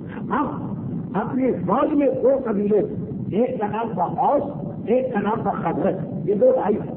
ہم اپنی فوج میں 2 قبیلے، ایک کا نام تھا اوس، ایک کا نام تھا خزرج، یہ 2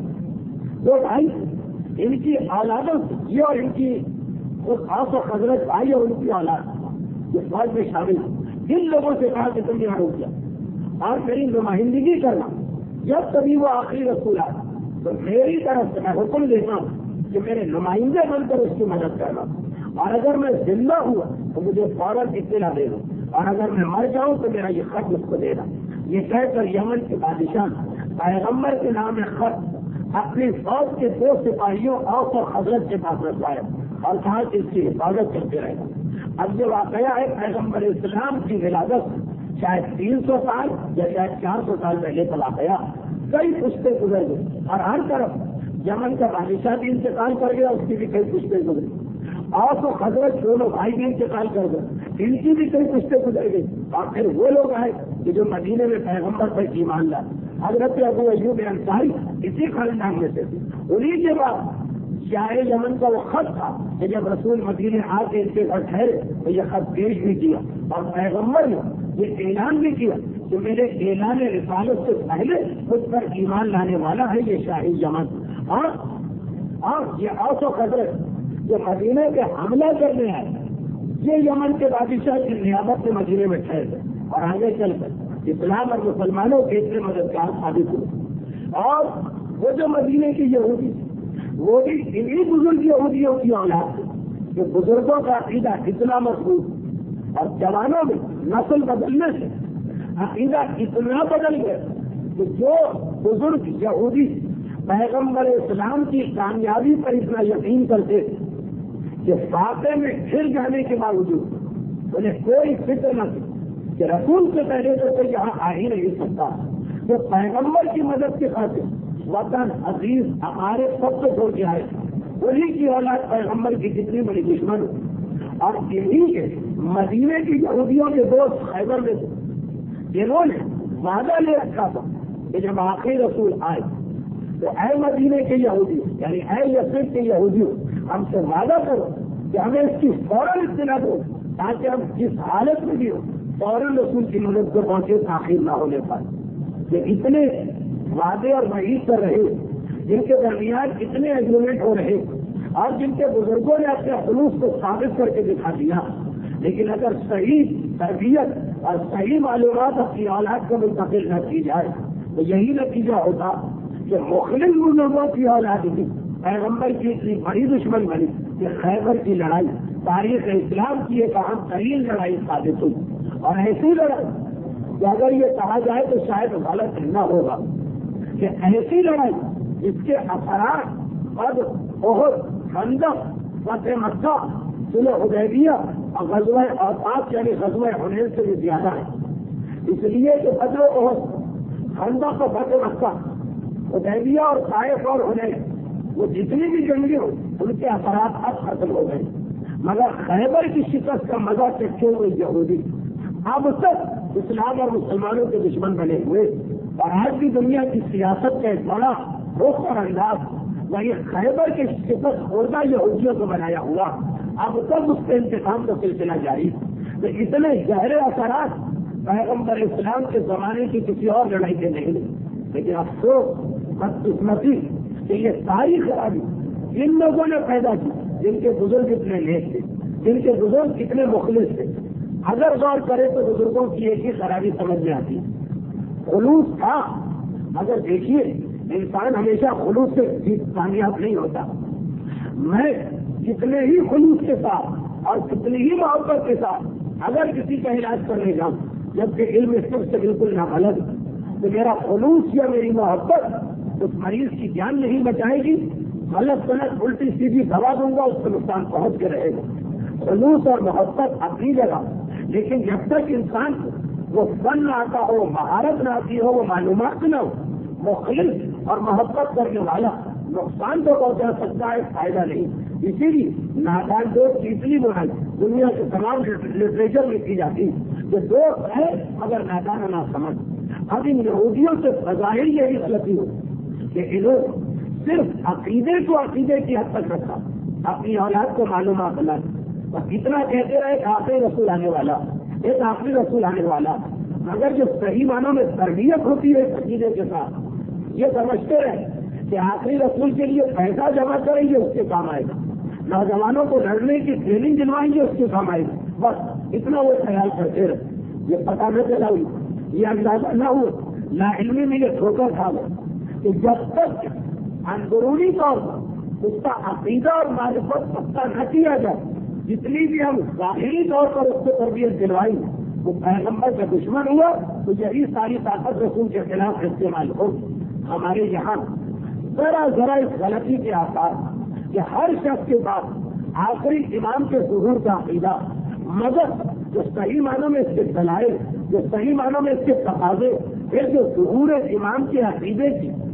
بھائی ان کی اولادوں سے، یہ اور ان کی اوس و خزرج بھائی اور ان کی اولاد یہ فوج میں شامل ہیں۔ جن لوگوں سے کہا کہ تم یہاں رک جاؤ اور میری نمائندگی کرنا، جب کبھی وہ آخری رسول آئے تو میری طرف سے میں حکم دیتا ہوں کہ میرے نمائندے بن کر اس کی مدد کرنا، اور اگر میں زندہ ہوا تو مجھے فوراً اطلاع دے دو، اور اگر میں مر جاؤں تو میرا یہ خط مجھ کو دینا۔ یہ کہہ کر یمن کے بادشاہ پیغمبر کے نام خط اپنی فوج کے 2 سپاہیوں اوس اور خزرج کے پاس رکھوایا اور کہا کہ اس کی حفاظت کرتے رہے۔ اب جو واقعہ ہے پیغمبر اسلام کی ولادت شاید 300 سال یا شاید 400 سال پہلے کا واقعہ، کئی پشتے گزر گئی، اور ہر طرف یمن کا بادشاہ بھی انتقال کر گیا، اس کی بھی کئی پشتے گزری، اوس و خزرج دونوں بھائی بھی انتقال کر گئے، ان کی بھی کئی پشتے گزر گئی، اور پھر وہ لوگ آئے کہ جو مدینے میں پیغمبر پر ایمان لائے، حضرت ابو ایوب انصاری اسی خاندان میں سے، انہیں کے بعد شاہ یمن کا وہ خط تھا کہ جب رسول مدینے آ کے ان کے گھر ٹھہرے تو یہ خط پیش بھی کیا، اور پیغمبر نے یہ اعلان بھی کیا کہ میرے اعلان رسالت سے پہلے خود پر ایمان لانے والا ہے یہ شاہ یمن، اور یہ اوس و خزرج جو مدینے کے حملہ کرنے آئے یہ یمن کے بادشاہ کی نیابت سے مدینے میں ٹھہرے اور آگے چل کر اسلام اور مسلمانوں کے اتنے مددگار ثابت ہوئے، اور وہ جو مدینے کی یہودی وہ بھی انہی بزرگ یہودیوں کی اولاد تھی کہ بزرگوں کا عقیدہ اتنا مضبوط، اور جوانوں میں نسل بدلنے سے عقیدہ اتنا بدل گیا کہ جو بزرگ یہودی پیغمبر اسلام کی کامیابی پر اتنا یقین کرتے تھے کہ فاتح میں گر جانے کے باوجود انہیں کوئی فکر نہ تھی کہ رسول سے پہلے تو کوئی یہاں آ ہی نہیں سکتا، تو پیغمبر کی مدد کی خاطر وطن عزیز ہمارے سب کو چھوڑ کے آئے، انہیں کی اولاد پیغمبر کی کتنی بڑی دشمن، اور انہیں کے مدینے کی یہودیوں کے دوست خیبر میں جنہوں نے وعدہ لے رکھا تھا کہ جب آخری رسول آئے تو اے مدینے کے یہودی یعنی اے یثرب کے یہودیوں ہم سے وعدہ کرو کہ ہمیں اس کی فوراً اطلاع دو تاکہ ہم جس حالت میں بھی ہو فوراً رسول کی مدد کو پہنچے، تاخیر نہ ہونے پائے۔ یہ اتنے وعدے اور وعید کر رہے جن کے درمیان اتنے ایگریمنٹ ہو رہے اور جن کے بزرگوں نے اپنے خلوص کو ثابت کر کے دکھا دیا، لیکن اگر صحیح تربیت اور صحیح معلومات اپنی اولاد کو منتقل نہ کی جائے تو یہی نتیجہ ہوتا کہ مخلص بزرگوں کی اولاد بھی پیغمبر کی اتنی بڑی دشمن بنی کہ خیبر کی لڑائی تاریخ اسلام کی ایک اہم ترین لڑائی ثابت ہوئی. اور ایسی لڑائی کہ اگر یہ کہا جائے تو شاید غلط نہ ہوگا کہ ایسی لڑائی جس کے اثرات بدر، احد، خندق، فتح مکہ، صلح حدیبیہ اور غزوہ اوطاس یعنی غزوہ حنین سے بھی زیادہ ہے. اس لیے کہ بدر، احد، خندق اور فتح مکہ، حدیبیہ اور طائف اور حنین وہ جتنی بھی جنگیں ہو ان کے اثرات اب ختم ہو گئے. مگر خیبر کی شکست کا مزہ چکھے ہوئے یہودی اب تک اسلام اور مسلمانوں کے دشمن بنے ہوئے. اور آج بھی دنیا کی سیاست کا ایک بڑا رخ اور انداز وہی خیبر کے شکست خوردہ یہودیوں کو بنایا ہوا. اب تک اس کے انتقام کا سلسلہ جاری. تو اتنے گہرے اثرات پیغمبر اسلام کے زمانے کی کسی اور لڑائی کے نہیں. لیکن افسوس بدقسمتی کہ یہ ساری خرابی جن لوگوں نے پیدا کی، جن کے بزرگ اتنے نیک تھے، جن کے بزرگ کتنے مخلص تھے، اگر غور کرے تو بزرگوں کی ایک ہی خرابی سمجھ میں آتی. خلوص تھا. اگر دیکھیے انسان ہمیشہ خلوص سے کامیاب نہیں ہوتا. میں کتنے ہی خلوص کے ساتھ اور کتنی ہی محبت کے ساتھ اگر کسی کا علاج کرنے جاؤں جبکہ علم اس سے بالکل نہ غلط تو میرا خلوص یا میری محبت اس مریض کی جان نہیں بچائے گی. غلط غلط الٹی سیدھی دوا دوں گا، اس کو نقصان پہنچ کے رہے گا. خلوص اور محبت اپنی جگہ، لیکن جب تک انسان وہ فن نہ آتا ہو، مہارت نہ آتی ہو، وہ معلومات نہ ہو، مخلص اور محبت کرنے والا نقصان تو پہنچا سکتا ہے، فائدہ نہیں. اسی لیے نادان دوست کی اتنی برائی دنیا کے تمام لٹریچر میں کی جاتی کہ دوست ہے مگر نادان نہ سمجھ. اب ان یہودیوں سے بظاہر یہی غلطی ہو کہ انہوں صرف عقیدے کو عقیدے کی حد تک رکھا، اپنی اولاد کو معلومات نہ. اور اتنا کہتے رہے ایک آخری رسول آنے والا، ایک آخری رسول آنے والا، مگر جو صحیح معنوں میں تربیت ہوتی ہے عقیدے کے ساتھ یہ سمجھتے رہے کہ آخری رسول کے لیے پیسہ جمع کریں گے اس کے کام آئے گا، نوجوانوں کو لڑنے کی ٹریننگ دلوائیں گے اس کے کام آئے گا. بس اتنا وہ خیال کرتے رہے. یہ پتہ نہ چلا یہ اندازہ نہ ہو، لا علمی میں یہ ٹھوکر کھا لو کہ جب تک اندرونی طور پر اس کا عقیدہ اور معرفت پختہ نہ کیا جائے، جتنی بھی ہم ظاہری طور پر اس کو تربیت دلوائی وہ پیغمبر کا دشمن ہوا تو یہی ساری طاقت رسول کے خلاف استعمال ہو. ہمارے یہاں ذرا اس غلطی کے آثار کہ ہر شخص کے پاس آخری امام کے ظہور کا عقیدہ، مگر جو صحیح معنوں میں اس کے دلائل، جو صحیح معنوں میں اس کے تقاضے، پھر جو ظہور امام کے عقیدے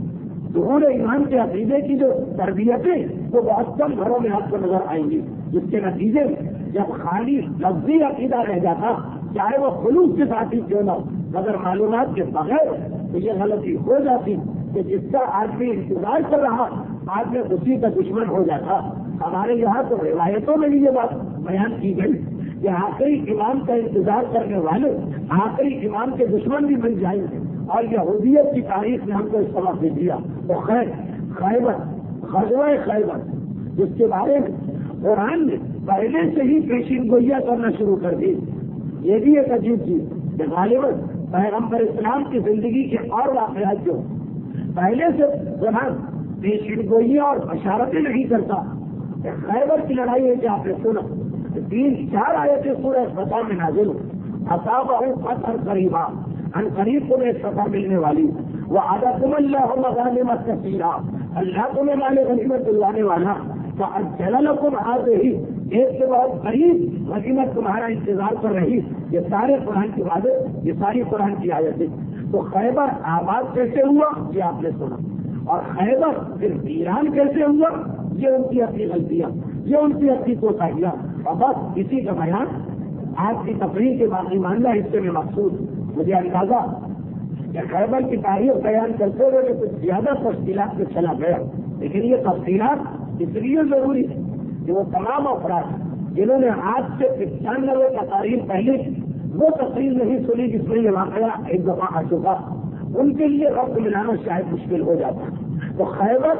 کی جو تربیتیں وہ بہت کم گھروں میں آپ کو نظر آئیں گی. جس کے نتیجے میں جب خالی لفظی عقیدہ رہ جاتا چاہے وہ خلوص کے ساتھ ہی کیوں نہ ہو مگر معلومات کے بغیر تو یہ غلطی ہو جاتی کہ جس کا آدمی انتظار کر رہا بعد میں اسی کا دشمن ہو جاتا. ہمارے یہاں تو روایتوں میں بھی یہ بات بیان کی گئی کہ آخری امام کا انتظار کرنے والے آخری امام کے دشمن بھی مل جائیں گے. اور یہودیت کی تاریخ نے ہم کو اس سبق دے دیا. تو خیبر، غزوہ خیبر جس کے بارے میں قرآن نے پہلے سے ہی پیشین گوئیاں کرنا شروع کر دی. یہ بھی ایک عجیب چیز کہ غالباً پیغمبر اسلام کی زندگی کے اور واقعات جو پہلے سے قرآن پیشین گوئیاں اور بشارتیں نہیں کرتا. خیبر کی لڑائی ہے کہ آپ نے سنا 3-4 آیتیں سورہ فتح میں نازل اصابہ فتح قریبا، ان قریب تمہیں فتح ملنے والی. وعدکم اللہ مغانم کثیرا، اللہ تمہیں مال غنیمت دلوانے والا. فعجل لکم ہذہ، ایک کے بعد قریب غنیمت تمہارا انتظار کر رہی. یہ سارے قرآن کی باتیں، یہ ساری قرآن کی آیتیں. تو خیبر آباد کیسے ہوا یہ آپ نے سنا، اور خیبر پھر ویران کیسے ہوا یہ ان کی اپنی غلطیاں، یہ ان کی اپنی کوتاہیاں. اور بس اسی کا بیان آج کی تقریر کے باقی ماندہ حصے میں مقصود. مجھے اندازہ کہ خیبر کی تاریخ بیان کرتے ہوئے کچھ زیادہ تفصیلات میں چلا گیا، لیکن یہ تفصیلات اس لیے ضروری ہے کہ وہ تمام افراد جنہوں نے آج سے 95 کا تاریخ پہلے وہ تقریر نہیں سنی جس میں یہ واقعہ ایک دفعہ آ چکا، ان کے لیے وقت ملانا شاید مشکل ہو جاتا. تو خیبر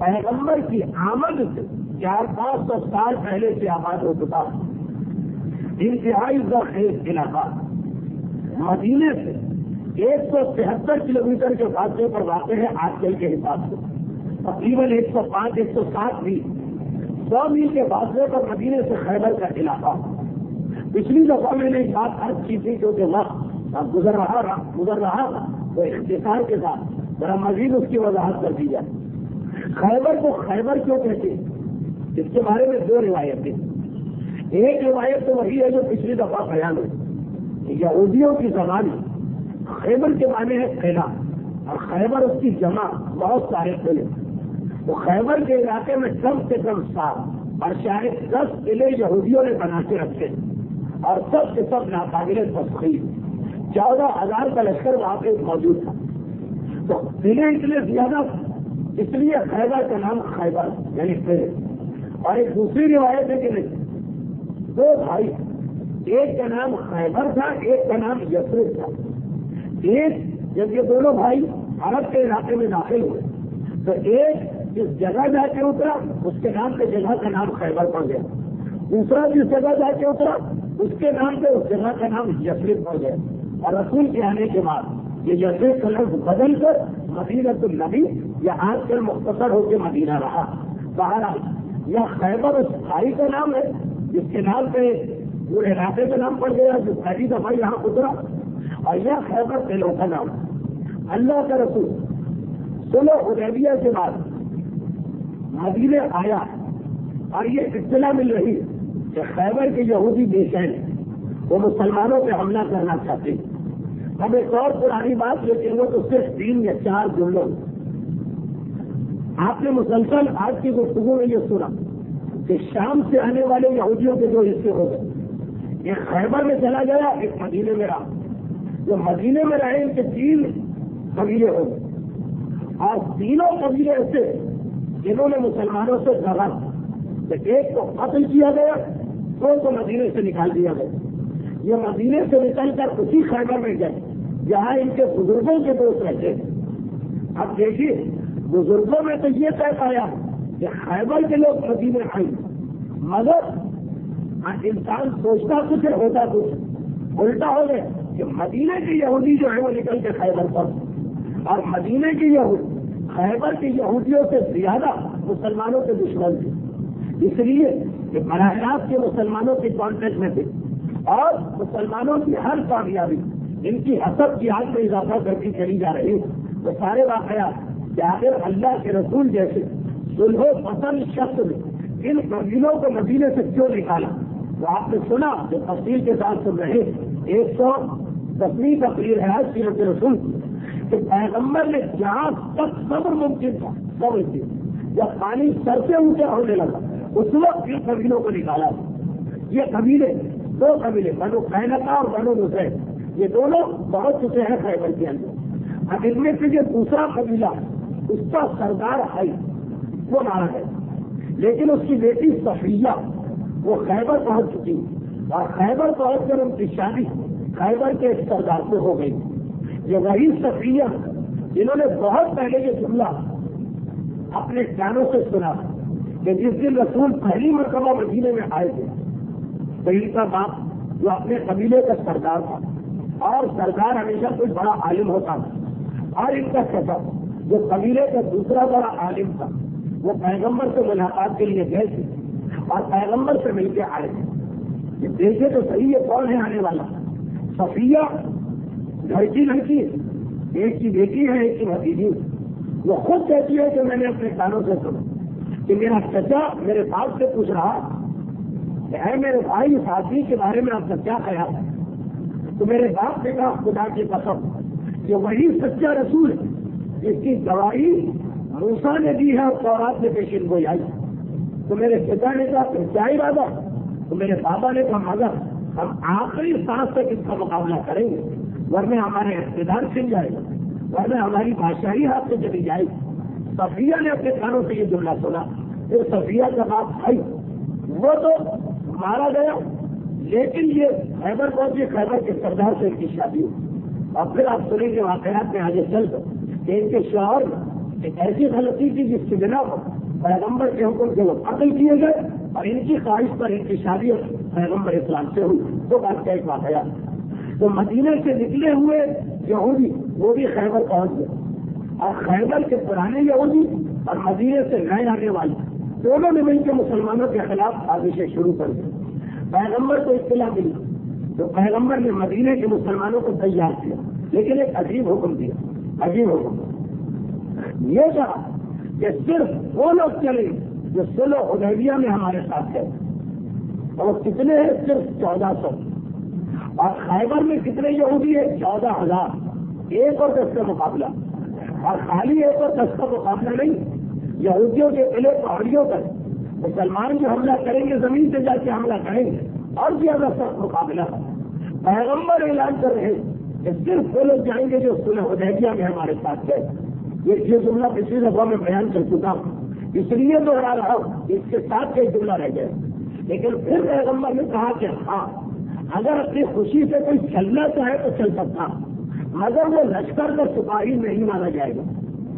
پیغمبر کی آمد سے 400-500 سال پہلے سے آباد ہو چکا. انتہائی زرخیز علاقہ مدینے سے 173 کلومیٹر کے فاصلے پر واقع ہے آج کل کے حساب سے، تقریباً 105 107 میل 100 میل کے فاصلے پر مدینے سے خیبر کا علاقہ۔ پچھلی دفعہ میں نے ایک بات عرض کی تھی کیونکہ وقت اب گزر رہا تھا تو اختصار کے ساتھ ذرا مزید اس کی وضاحت کر دی جائے۔ خیبر کو خیبر کیوں کہتے ہیں؟ اس کے بارے میں دو روایتیں۔ ایک روایت تو وہی ہے جو پچھلی دفعہ بیان ہوئی، یہودیوں کی زبان خیبر کے معنی ہے قلعہ، اور خیبر اس کی جمع بہت سارے قلعے۔ تو خیبر کے علاقے میں کم سے کم 7 اور شاید 10 قلعے یہودیوں نے بنا کے رکھے، اور سب کے سب ناقابل تسخیر، 14,000 کا لشکر وہاں پہ موجود تھا۔ تو قلعے اتنے زیادہ اس لیے خیبر کا نام خیبر یعنی قلعے۔ اور ایک دوسری روایت ہے کہ نہیں، 2 بھائی، ایک کا نام خیبر تھا، ایک کا نام یثرب تھا۔ ایک جب یہ دونوں بھائی عرب کے علاقے میں داخل ہوئے تو ایک جس جگہ جا کے اترا اس کے نام پہ جگہ کا نام خیبر پڑ گیا، دوسرا جس جگہ جا کے اترا اس کے نام پہ اس جگہ کا نام یثرب پڑ گیا۔ اور رسول کے آنے کے بعد یہ یثرب کا لفظ بدل کر مدینۃ النبی یا آج کل مختصر ہو کے مدینہ رہا۔ بہرحال یہ خیبر اس بھائی کا نام ہے جس کے نام پہ پورے علاقے کا نام پڑ گیا، جو پہلی دفعہ یہاں اترا، اور یہ خیبر قلعوں کا نام۔ اللہ کا رسول صلح حدیبیہ کے بعد مدینے آیا اور یہ اطلاع مل رہی کہ خیبر کے یہودی بے چین وہ مسلمانوں پہ حملہ کرنا چاہتے ہیں۔ اب ایک اور پرانی بات، لیکن وہ تو صرف 3 یا 4 جملوں۔ آپ نے مسلسل آج کی گفتگو میں یہ سنا کہ شام سے آنے والے یہودیوں کے 2 حصے ہو گئے، ایک خیبر میں چلا گیا، ایک مدینے میں رہا۔ جو مدینے میں رہے ان کے 3 قبیلے ہو گئے، اور تینوں قبیلے ایسے جنہوں نے مسلمانوں سے لڑا، ایک کو قتل کیا گیا، 2 کو مدینے سے نکال دیا گیا۔ یہ مدینے سے نکل کر اسی خیبر میں گئے جہاں ان کے بزرگوں کے دوست رہتے ہیں۔ اب دیکھیے بزرگوں میں تو یہ طے پایا کہ خیبر کے لوگ مدینے آئے، مگر انسان سوچتا کچھ ہوتا کچھ الٹا ہو گیا کہ مدینے کے یہودی جو ہے وہ نکل کے خیبر پر، اور مدینے کے یہود خیبر کے یہودیوں سے زیادہ مسلمانوں کے دشمن تھے، اس لیے کہ براہ راست کے مسلمانوں کے کانٹیکٹ میں تھے، اور مسلمانوں کی ہر کامیابی ان کی حسد کی آگ میں اضافہ کرتی چلی جا رہی۔ تو سارے واقعات کہ آخر اللہ کے رسول جیسے صلح پسند شخص نے ان قبیلوں کو مدینے سے کیوں نکالا، تو آپ نے سنا جو تفصیل کے ساتھ سن رہے 110ویں تقریر ہے آج سیرت رسول کہ پیغمبر نے جہاں تک صبر ممکن تھا صبر سے، جب پانی سر سے اونچا ہونے لگا اس وقت ان قبیلوں کو نکالا۔ یہ قبیلے 2 قبیلے بنو قینقاع اور بنو نصیر، یہ دونوں بہت چکے ہیں خیبر کے اندر۔ اب ان میں سے جو دوسرا قبیلہ اس کا سردار ہے وہ مارا ہے، لیکن اس کی بیٹی صفیہ وہ خیبر پہنچ چکی، اور خیبر پہنچ کر ان کی شادی خیبر کے ایک سردار سے ہو گئی۔ یہ وہی صفیہ جنہوں نے بہت پہلے یہ جملہ اپنے کانوں سے سنا کہ جس دن رسول پہلی مرتبہ مدینے میں آئے تھے تو ان کا باپ جو اپنے قبیلے کا سردار تھا، اور سردار ہمیشہ کوئی بڑا عالم ہوتا تھا، اور ان کا چچا جو قبیلے کا دوسرا بڑا عالم تھا وہ پیغمبر سے ملاقات کے لیے گئے تھے اور پیغمبر سے مل کے آئے تھے۔ یہ دیکھے تو صحیح ہے کون ہے آنے والا؟ صفیہ گھر کی لڑکی، ایک کی بیٹی ہے ایک کی بھتیجی، وہ خود کہتی ہے کہ میں نے اپنے کانوں سے سنا کہ میرا چچا میرے باپ سے پوچھ رہا کہ اے میرے بھائی اس آدمی کے بارے میں آپ کا کیا خیال ہے؟ تو میرے باپ نے کہا خدا کی قسم کہ وہی سچا رسول ہے جس کی گواہی موسیٰ نے دی ہے اور تورات میں پیشین گوئی آئی۔ تو میرے پتا نے کہا کہ کیا ارادہ؟ تو میرے بابا نے کہا مگر ہم آخری سانس تک اس کا مقابلہ کریں گے، ورنہ ہمارے اقتدار چھن جائے گا، ورنہ ہماری بادشاہی ہاتھ سے چلی جائے گی۔ صفیہ نے اپنے کانوں سے یہ جملہ سنا۔ پھر صفیہ کا باپ بھائی وہ تو مارا گیا، لیکن یہ خیبر پہنچے، خیبر کے سردار سے ان کی شادی ہوئی۔ اور پھر آپ سنیں گے واقعات میں آگے چل کر کہ ان کے شوہر ایک ایسی غلطی کی جس کی بنا پر پیغمبر کے حکم سے وہ قتل کیے گئے، اور ان کی خواہش پر ان کی شادی پیغمبر اسلام سے ہوئی. دو بات کا ایک واقعہ. تو مدینے سے نکلے ہوئے یہودی وہ بھی خیبر پہنچ گئے, اور خیبر کے پرانے یہودی اور مدینے سے نئے آنے والے دونوں نے مل کے مسلمانوں کے خلاف سازشیں شروع کر دی. پیغمبر کو اطلاع ملی تو پیغمبر نے مدینے کے مسلمانوں کو تیار کیا, لیکن ایک عجیب حکم دیا. عجیب حکم یہ کہا کہ صرف وہ لوگ چلے جو صلح حدیبیہ میں ہمارے ساتھ ہے. اور کتنے ہیں؟ صرف 1400. اور خیبر میں کتنے یہودی ہیں؟ 14,000. 1 اور 10 کا مقابلہ. اور خالی 1 اور 10 کا مقابلہ نہیں, یہودیوں کے قلعے پہاڑیوں پر مسلمان جو حملہ کریں گے زمین سے جا کے حملہ کریں گے, اور زیادہ سخت مقابلہ. پیغمبر اعلان کر رہے کہ صرف وہ لوگ جائیں گے جو صلح حدیبیہ میں ہمارے ساتھ ہے. یہ جملہ پچھلی دفعہ میں بیان کر چکا ہوں, اس لیے دوہرا رہا ہوں, اس کے ساتھ کئی جملہ رہ گئے. لیکن پھر پیغمبر نے کہا کہ ہاں اگر اپنی خوشی سے کوئی چلنا چاہے تو چل سکتا, مگر وہ لشکر کا سپاہی نہیں مانا جائے گا.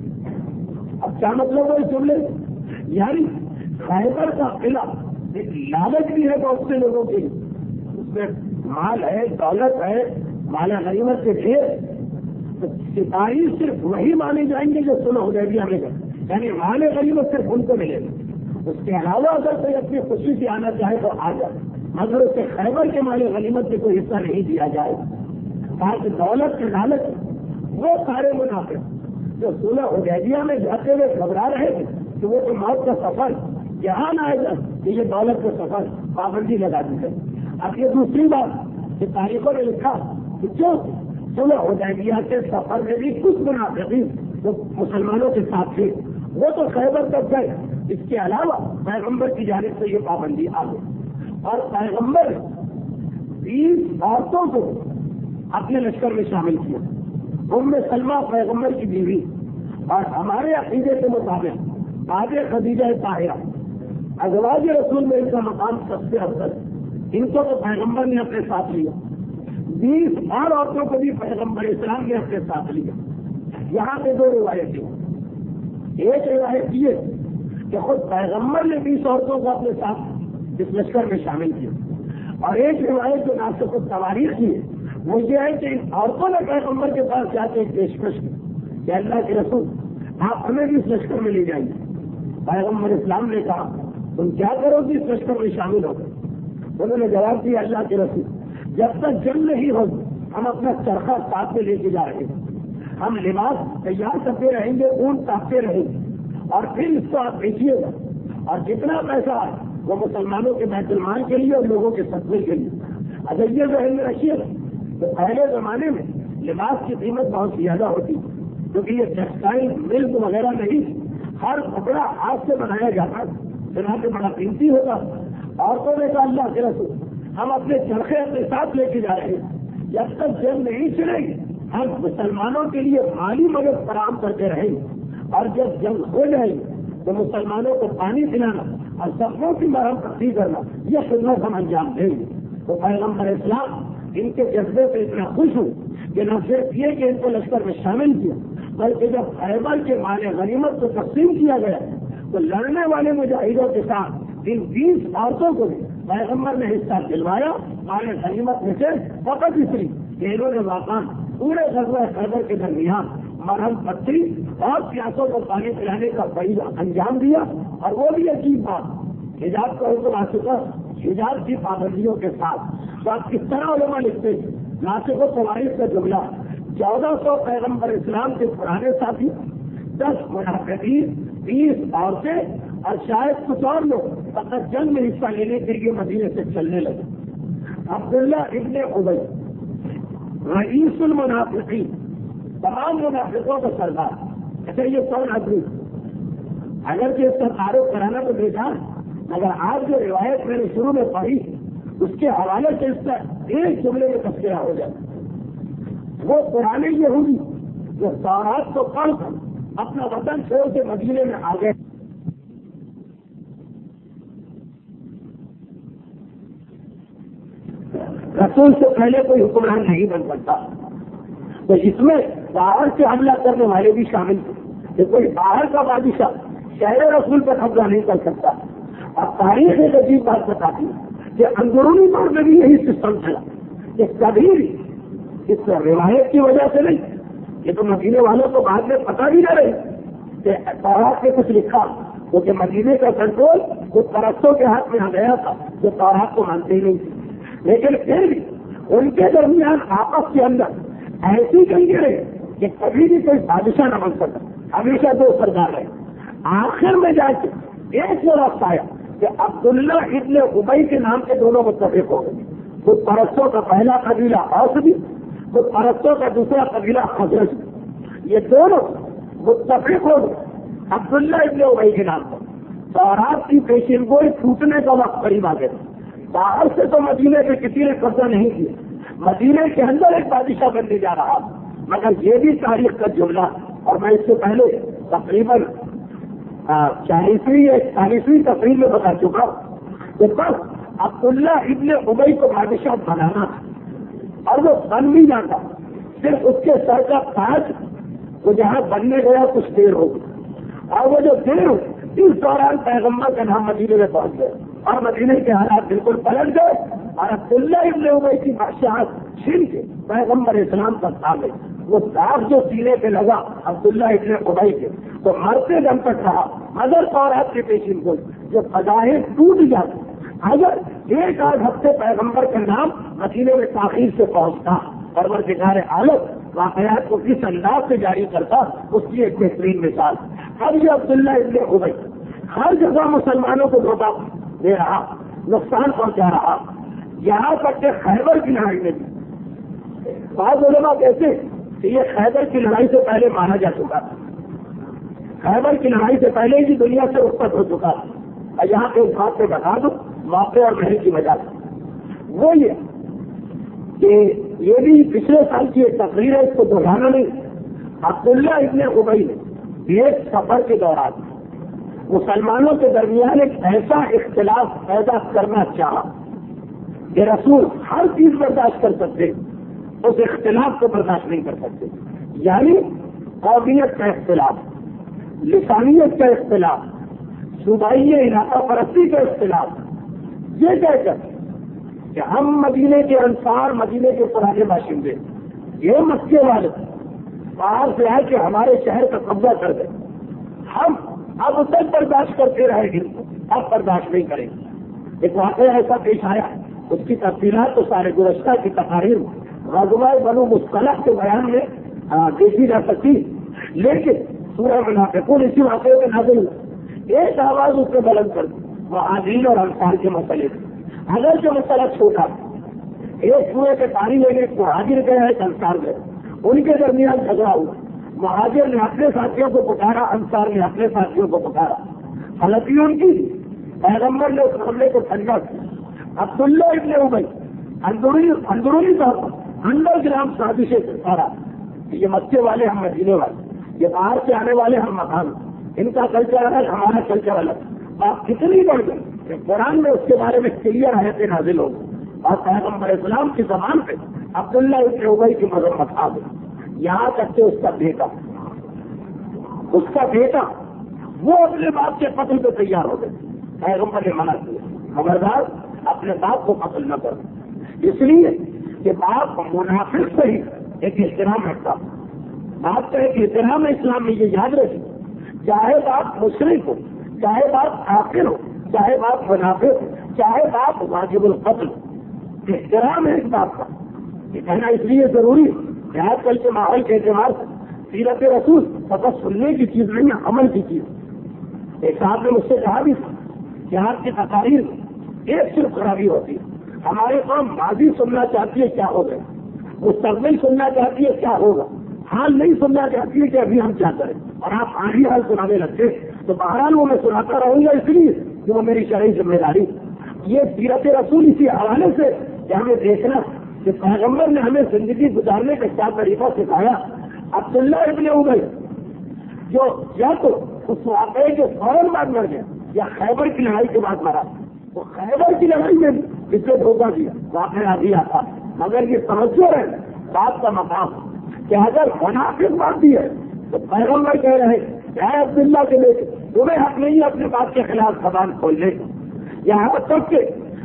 اب کیا مطلب ہے اس جملے؟ یعنی خیبر کا قلعہ ایک لالچ بھی ہے بہت سے لوگوں کی, اس میں مال ہے, دولت ہے, مال غنیمت کے ڈھیر. تو سپاہی صرف وہی مانے جائیں گے جو صلح حدیبیہ میں گئے, یعنی مال غنیمت صرف ان کو ملے گا. اس کے علاوہ اگر کوئی اپنی خوشی سے آنا چاہے تو آ جائے, مگر اسے خیبر کے مال غنیمت سے کوئی حصہ نہیں دیا جائے. تاکہ دولت کے لالچ وہ سارے منافق جو صلح حدیبیہ میں جاتے ہوئے گھبرا رہے تھے کہ وہ تو موت کا سفر جہاں آئے گا کہ یہ دولت کا سفر پابندی لگا دی ہے. اب یہ دوسری بات کہ تاریخوں نے لکھا کہ جو صلح حدیبیہ کے سفر میں بھی کچھ منافقین جو مسلمانوں کے ساتھ تھے وہ تو خیبر تک گئے. اس کے علاوہ پیغمبر کی جانب سے یہ پابندی آ گئی, اور پیغمبر 20 عورتوں کو اپنے لشکر میں شامل کیا. ام سلمہ پیغمبر کی بیوی, اور ہمارے عقیدے کے مطابق آگے خدیجہ طاہرہ ازواج رسول میں ان کا مقام سب سے افضل. ان کو تو پیغمبر نے اپنے ساتھ لیا. 20 اور عورتوں کو بھی پیغمبر اسلام نے اپنے ساتھ لیا. یہاں پہ 2 روایتیں. ایک روایت یہ کہ خود پیغمبر نے 20 عورتوں کو اپنے ساتھ اس لشکر میں شامل کیا, اور ایک روایت جو ناسخ التواریخ کی ہے وہ یہ ہے کہ ان عورتوں نے پیغمبر کے پاس جا کے ایک پیشکش کی کہ اللہ کے رسول آپ ہمیں بھی اس لشکر میں لے جائیں گے. پیغمبر اسلام نے کہا تم کیا کرو گی اس لشکر میں شامل ہو گئے؟ انہوں نے جواب دیا اللہ کے رسول جب تک جنگ نہیں ہوگی ہم اپنا چرخہ ساتھ میں لے کے جا رہے ہیں, ہم لباس تیار کرتے رہیں گے, اون تاپتے رہیں گے, اور پھر اس کو آپ بیچیے گا, اور جتنا پیسہ آئے وہ مسلمانوں کے بیت المال کے لیے اور لوگوں کے صدقے کے لیے. اگر یہ ذہن میں رکھیے گا تو پہلے زمانے میں لباس کی قیمت بہت زیادہ ہوتی, کیونکہ یہ ٹیکسٹائل ملک وغیرہ نہیں, ہر کپڑا ہاتھ سے بنایا جاتا, چنانچہ بڑا قیمتی ہوتا. عورتوں نے کہا اللہ کے رسول ہم اپنے چرخے اپنے ساتھ لے کے جا رہے ہیں, جب تک جنگ نہیں چلے گی ہم مسلمانوں کے لیے مالی مدد فراہم کرتے رہیں گے, اور جب جنگ ہو جائے گی تو مسلمانوں کو پانی پلانا اور سبوں کی مرہم پٹی کرنا یہ خدمت ہم انجام دیں گے. تو پیغمبر اسلام ان کے جذبے سے اتنا خوش ہوں کہ نہ صرف یہ کہ ان کو لشکر میں شامل کیا, بلکہ جب خیبر کے مال غنیمت کو تقسیم کیا گیا تو لڑنے والے مجاہدوں کے ساتھ ان 20 عورتوں کو بھی پیغمبر نے حصہ دلوایا مال غنیمت میں سے, فقط اس لیے کہ انہوں نے واقع پورے غزوہ خیبر کے درمیان مرہم پٹی اور پیاسوں کو پانی پلانے کا بڑی انجام دیا. اور وہ بھی عجیب بات, حجاب کا حکم آ چکا, حجاب کی پابندیوں کے ساتھ. تو آپ کس طرح علماء لکھتے ہیں ناسخ التواریخ کا جملہ 1400 پیغمبر اسلام کے پرانے ساتھی, 10 منافقین, 20 عورتیں اور شاید کچھ اور لوگ فقط جنگ میں حصہ لینے کے لیے مدینے سے چلنے لگے. عبداللہ ابن ابی رئیس المنافقین, تمام منافقوں کا سردار. اچھا یہ کون آدمی؟ اگر کہ اس کا تعارف کرانا تو بیکار, مگر آج جو روایت میں نے شروع میں پڑھی اس کے حوالے سے اس کا ایک جملے میں تذکرہ ہو جائے. وہ پرانے یہودی جو تورات کو پڑھ کر اپنا وطن چھوڑ کے مدینے میں آ گئے. رسول سے پہلے کوئی حکمران نہیں بن سکتا, تو اس میں باہر سے حملہ کرنے والے بھی شامل تھے کہ کوئی باہر کا بادشاہ شہر رسول پر قبضہ نہیں کر سکتا. اور تاریخ ایک عجیب بات بتاتی کہ اندرونی طور پہ بھی یہی سسٹم چلا کہ کبھی بھی اس روایت کی وجہ سے نہیں، یہ تو مدینے والوں کو بعد میں پتہ بھی نہ رہی کہ تورات میں کچھ لکھا، کیونکہ مدینے کا کنٹرول کچھ پرستوں کے ہاتھ میں آ گیا تھا جو تورات کو مانتے ہی نہیں تھے، لیکن پھر بھی ان کے درمیان آپس کے اندر ایسی جنگیں رہی کہ کبھی بھی کوئی بادشاہ نہ بن سکتا، ہمیشہ دو سردار رہے۔ آخر میں جا کے ایک وہ وقت آیا کہ عبداللہ ابن ابی کے نام کے دونوں متفق ہو گئے، خود پرستوں کا پہلا قبیلہ اوس بھی، خود پرستوں کا دوسرا قبیلہ خزرج بھی، یہ دونوں متفق ہو گئے عبداللہ ابن ابی کے نام پر۔ تورات کی پیشین گوئی ٹوٹنے کا وقت قریب آ گیا، باہر سے تو مدینے پہ کسی نے قبضہ نہیں کیا، مدینے کے اندر ایک بادشاہ بننے جا رہا، مگر یہ بھی تاریخ کا جملہ، اور میں اس سے پہلے تقریباً 40ویں یا 41ویں تقریر میں بتا چکا ہوں کہ بس عبداللہ ابن ابی کو بادشاہ بنانا تھا، اور وہ بن بھی جاتا، صرف اس کے سر کا تاج وہ جہاں بننے گیا کچھ دیر ہو گئی، اور وہ جو دیر ہوئی اس دوران پیغمبر کا نام مدینے میں پہنچ گئے اور مدینے کے حالات بالکل پلٹ گئے، اور عبداللہ ابن ابی کی بادشاہت چھین کے پیغمبر اسلام تک آ گئی۔ وہ داغ جو سینے پہ لگا عبداللہ ابن ابی کے تو مرتے دم تک رہا، مگر تورات کی پیشین گوئی جو فضائیں ٹوٹ جاتی، اگر ایک آدھ ہفتے پیغمبر کا نام مدینے میں تاخیر سے پہنچتا، پروردگار عالم واقعات کو کس انداز سے جاری کرتا، اس کی ایک بہترین مثال۔ اب یہ عبداللہ ابن ابی ہر جگہ مسلمانوں کو دھوکہ دے رہا، نقصان پہنچا رہا، یہاں تک کہ خیبر کی لڑائی میں بھی بعض علماء کہتے ہیں کہ یہ خیبر کی لڑائی سے پہلے مارا جا چکا تھا، خیبر کی لڑائی سے پہلے ہی دنیا سے رخصت ہو چکا تھا۔ اور یہاں پہ اس بات پہ بتا دوں واقع اور محل کی وجہ سے وہ یہ کہ یہ بھی پچھلے سال کی ایک تقریر ہے، اس کو دہرانا نہیں۔ عبداللہ ابن ابی نے ایک سفر کے دوران مسلمانوں کے درمیان ایک ایسا اختلاف پیدا کرنا چاہا کہ رسول ہر چیز برداشت کر سکتے، اس اختلاف کو برداشت نہیں کر سکتے، یعنی قومیت کا اختلاف، لسانیت کا اختلاف، صوبائی علاقہ پرستی کا اختلاف، یہ کہہ کر کہ ہم مدینے کے انصار، مدینے کے پرانے باشندے، یہ مکے والے باہر سے آئے کہ ہمارے شہر کا قبضہ کر دیں، ہم اب اسے برداشت کرتے رہے گی، اب برداشت نہیں کریں گے۔ ایک واقعہ ایسا پیش آیا، اس کی تفصیلات تو سارے گزشتہ کی تقاریر غزوہ بنو مصطلح کے بیان میں دیکھی جا سکتی، لیکن سورہ منافقون اسی واقعے میں نازل ہوئی، ایک آواز اس نے بلند کر دی مہاجرین اور انصار کے مسئلے سے۔ اگر جو مسئلہ چھوٹا، ایک کنویں سے پانی لینے مہاجر گئے، ایک انصار گئے، ان کے درمیان جھگڑا ہوا، مہاجر نے اپنے ساتھیوں کو پکارا، انصار نے اپنے ساتھیوں کو پکارا، غلطی ان کی، پیغمبر نے اس معاملے کو ٹھنڈا کیا۔ عبداللہ ابن ابی اندرونی طور پر انڈر گراؤنڈ سازشیں کرتا رہا، یہ مکے والے ہم مدینے والے، یہ باہر سے آنے والے ہم مکان، ان کا کلچر الگ، ہمارا کلچر الگ، بات کتنی بڑھ گئی کہ قرآن میں اس کے بارے میں کلیئر آیتیں نازل ہو گئی، اور پیغمبر اسلام کی زبان پہ عبداللہ ابن ابی کی مذمت آ گئی، یہاں تک کہ اس کا بیٹا وہ اپنے باپ کے قتل پہ تیار ہو گئے، پیغمبر نے منع کیا، خبردار اپنے باپ کو قتل نہ کرو، اس لیے کہ باپ منافق سے ہی ایک احترام رکھتا، باپ کا ایک احترام ہے اسلام میں، یہ یاد رکھیں، چاہے باپ مشرک ہو، چاہے باپ کافر ہو، چاہے باپ منافق ہو، چاہے باپ واجب القتل، احترام ہے اس باپ کا، یہ کہنا اس لیے ضروری ہے کہ آج کل کے ماحول کے اعتبار سے سیرت رسول فقط سننے کی چیز نہیں ہے، عمل کی چیز۔ ایک صاحب نے مجھ سے کہا بھی کہ آپ کی تقاریر ایک صرف خرابی ہوتی ہے، ہمارے قوم ماضی سننا چاہتی ہے کیا ہو گئے، مستقبل سننا چاہتی ہے کیا ہوگا، حال نہیں سننا چاہتی ہے کہ ابھی ہم کیا کریں، اور آپ آج ہی حال سنانے لگتے، تو بہرحال وہ میں سناتا رہوں گا، اس لیے کہ وہ میری شرعی ذمہ داری۔ یہ سیرت رسول اسی حوالے سے کہ ہمیں دیکھنا کہ پیغمبر نے ہمیں زندگی گزارنے کا کیا طریقہ سکھایا۔ عبداللہ ابن ابی جو یا تو اس واقعے کے فوراً بعد مر گیا یا خیبر کی لڑائی کے بعد مرا، وہ خیبر کی لڑائی میں اس سے دھوکہ دیا، واقعہ دیا تھا، مگر یہ سمجھو رہے بات کا مقام کہ اگر منافق بات دی ہے تو پیغمبر کہہ رہے اے عبداللہ کے بیٹے تمہیں حق نہیں ہے اپنے باپ کے خلاف زبان کھولنے، یہاں تک کہ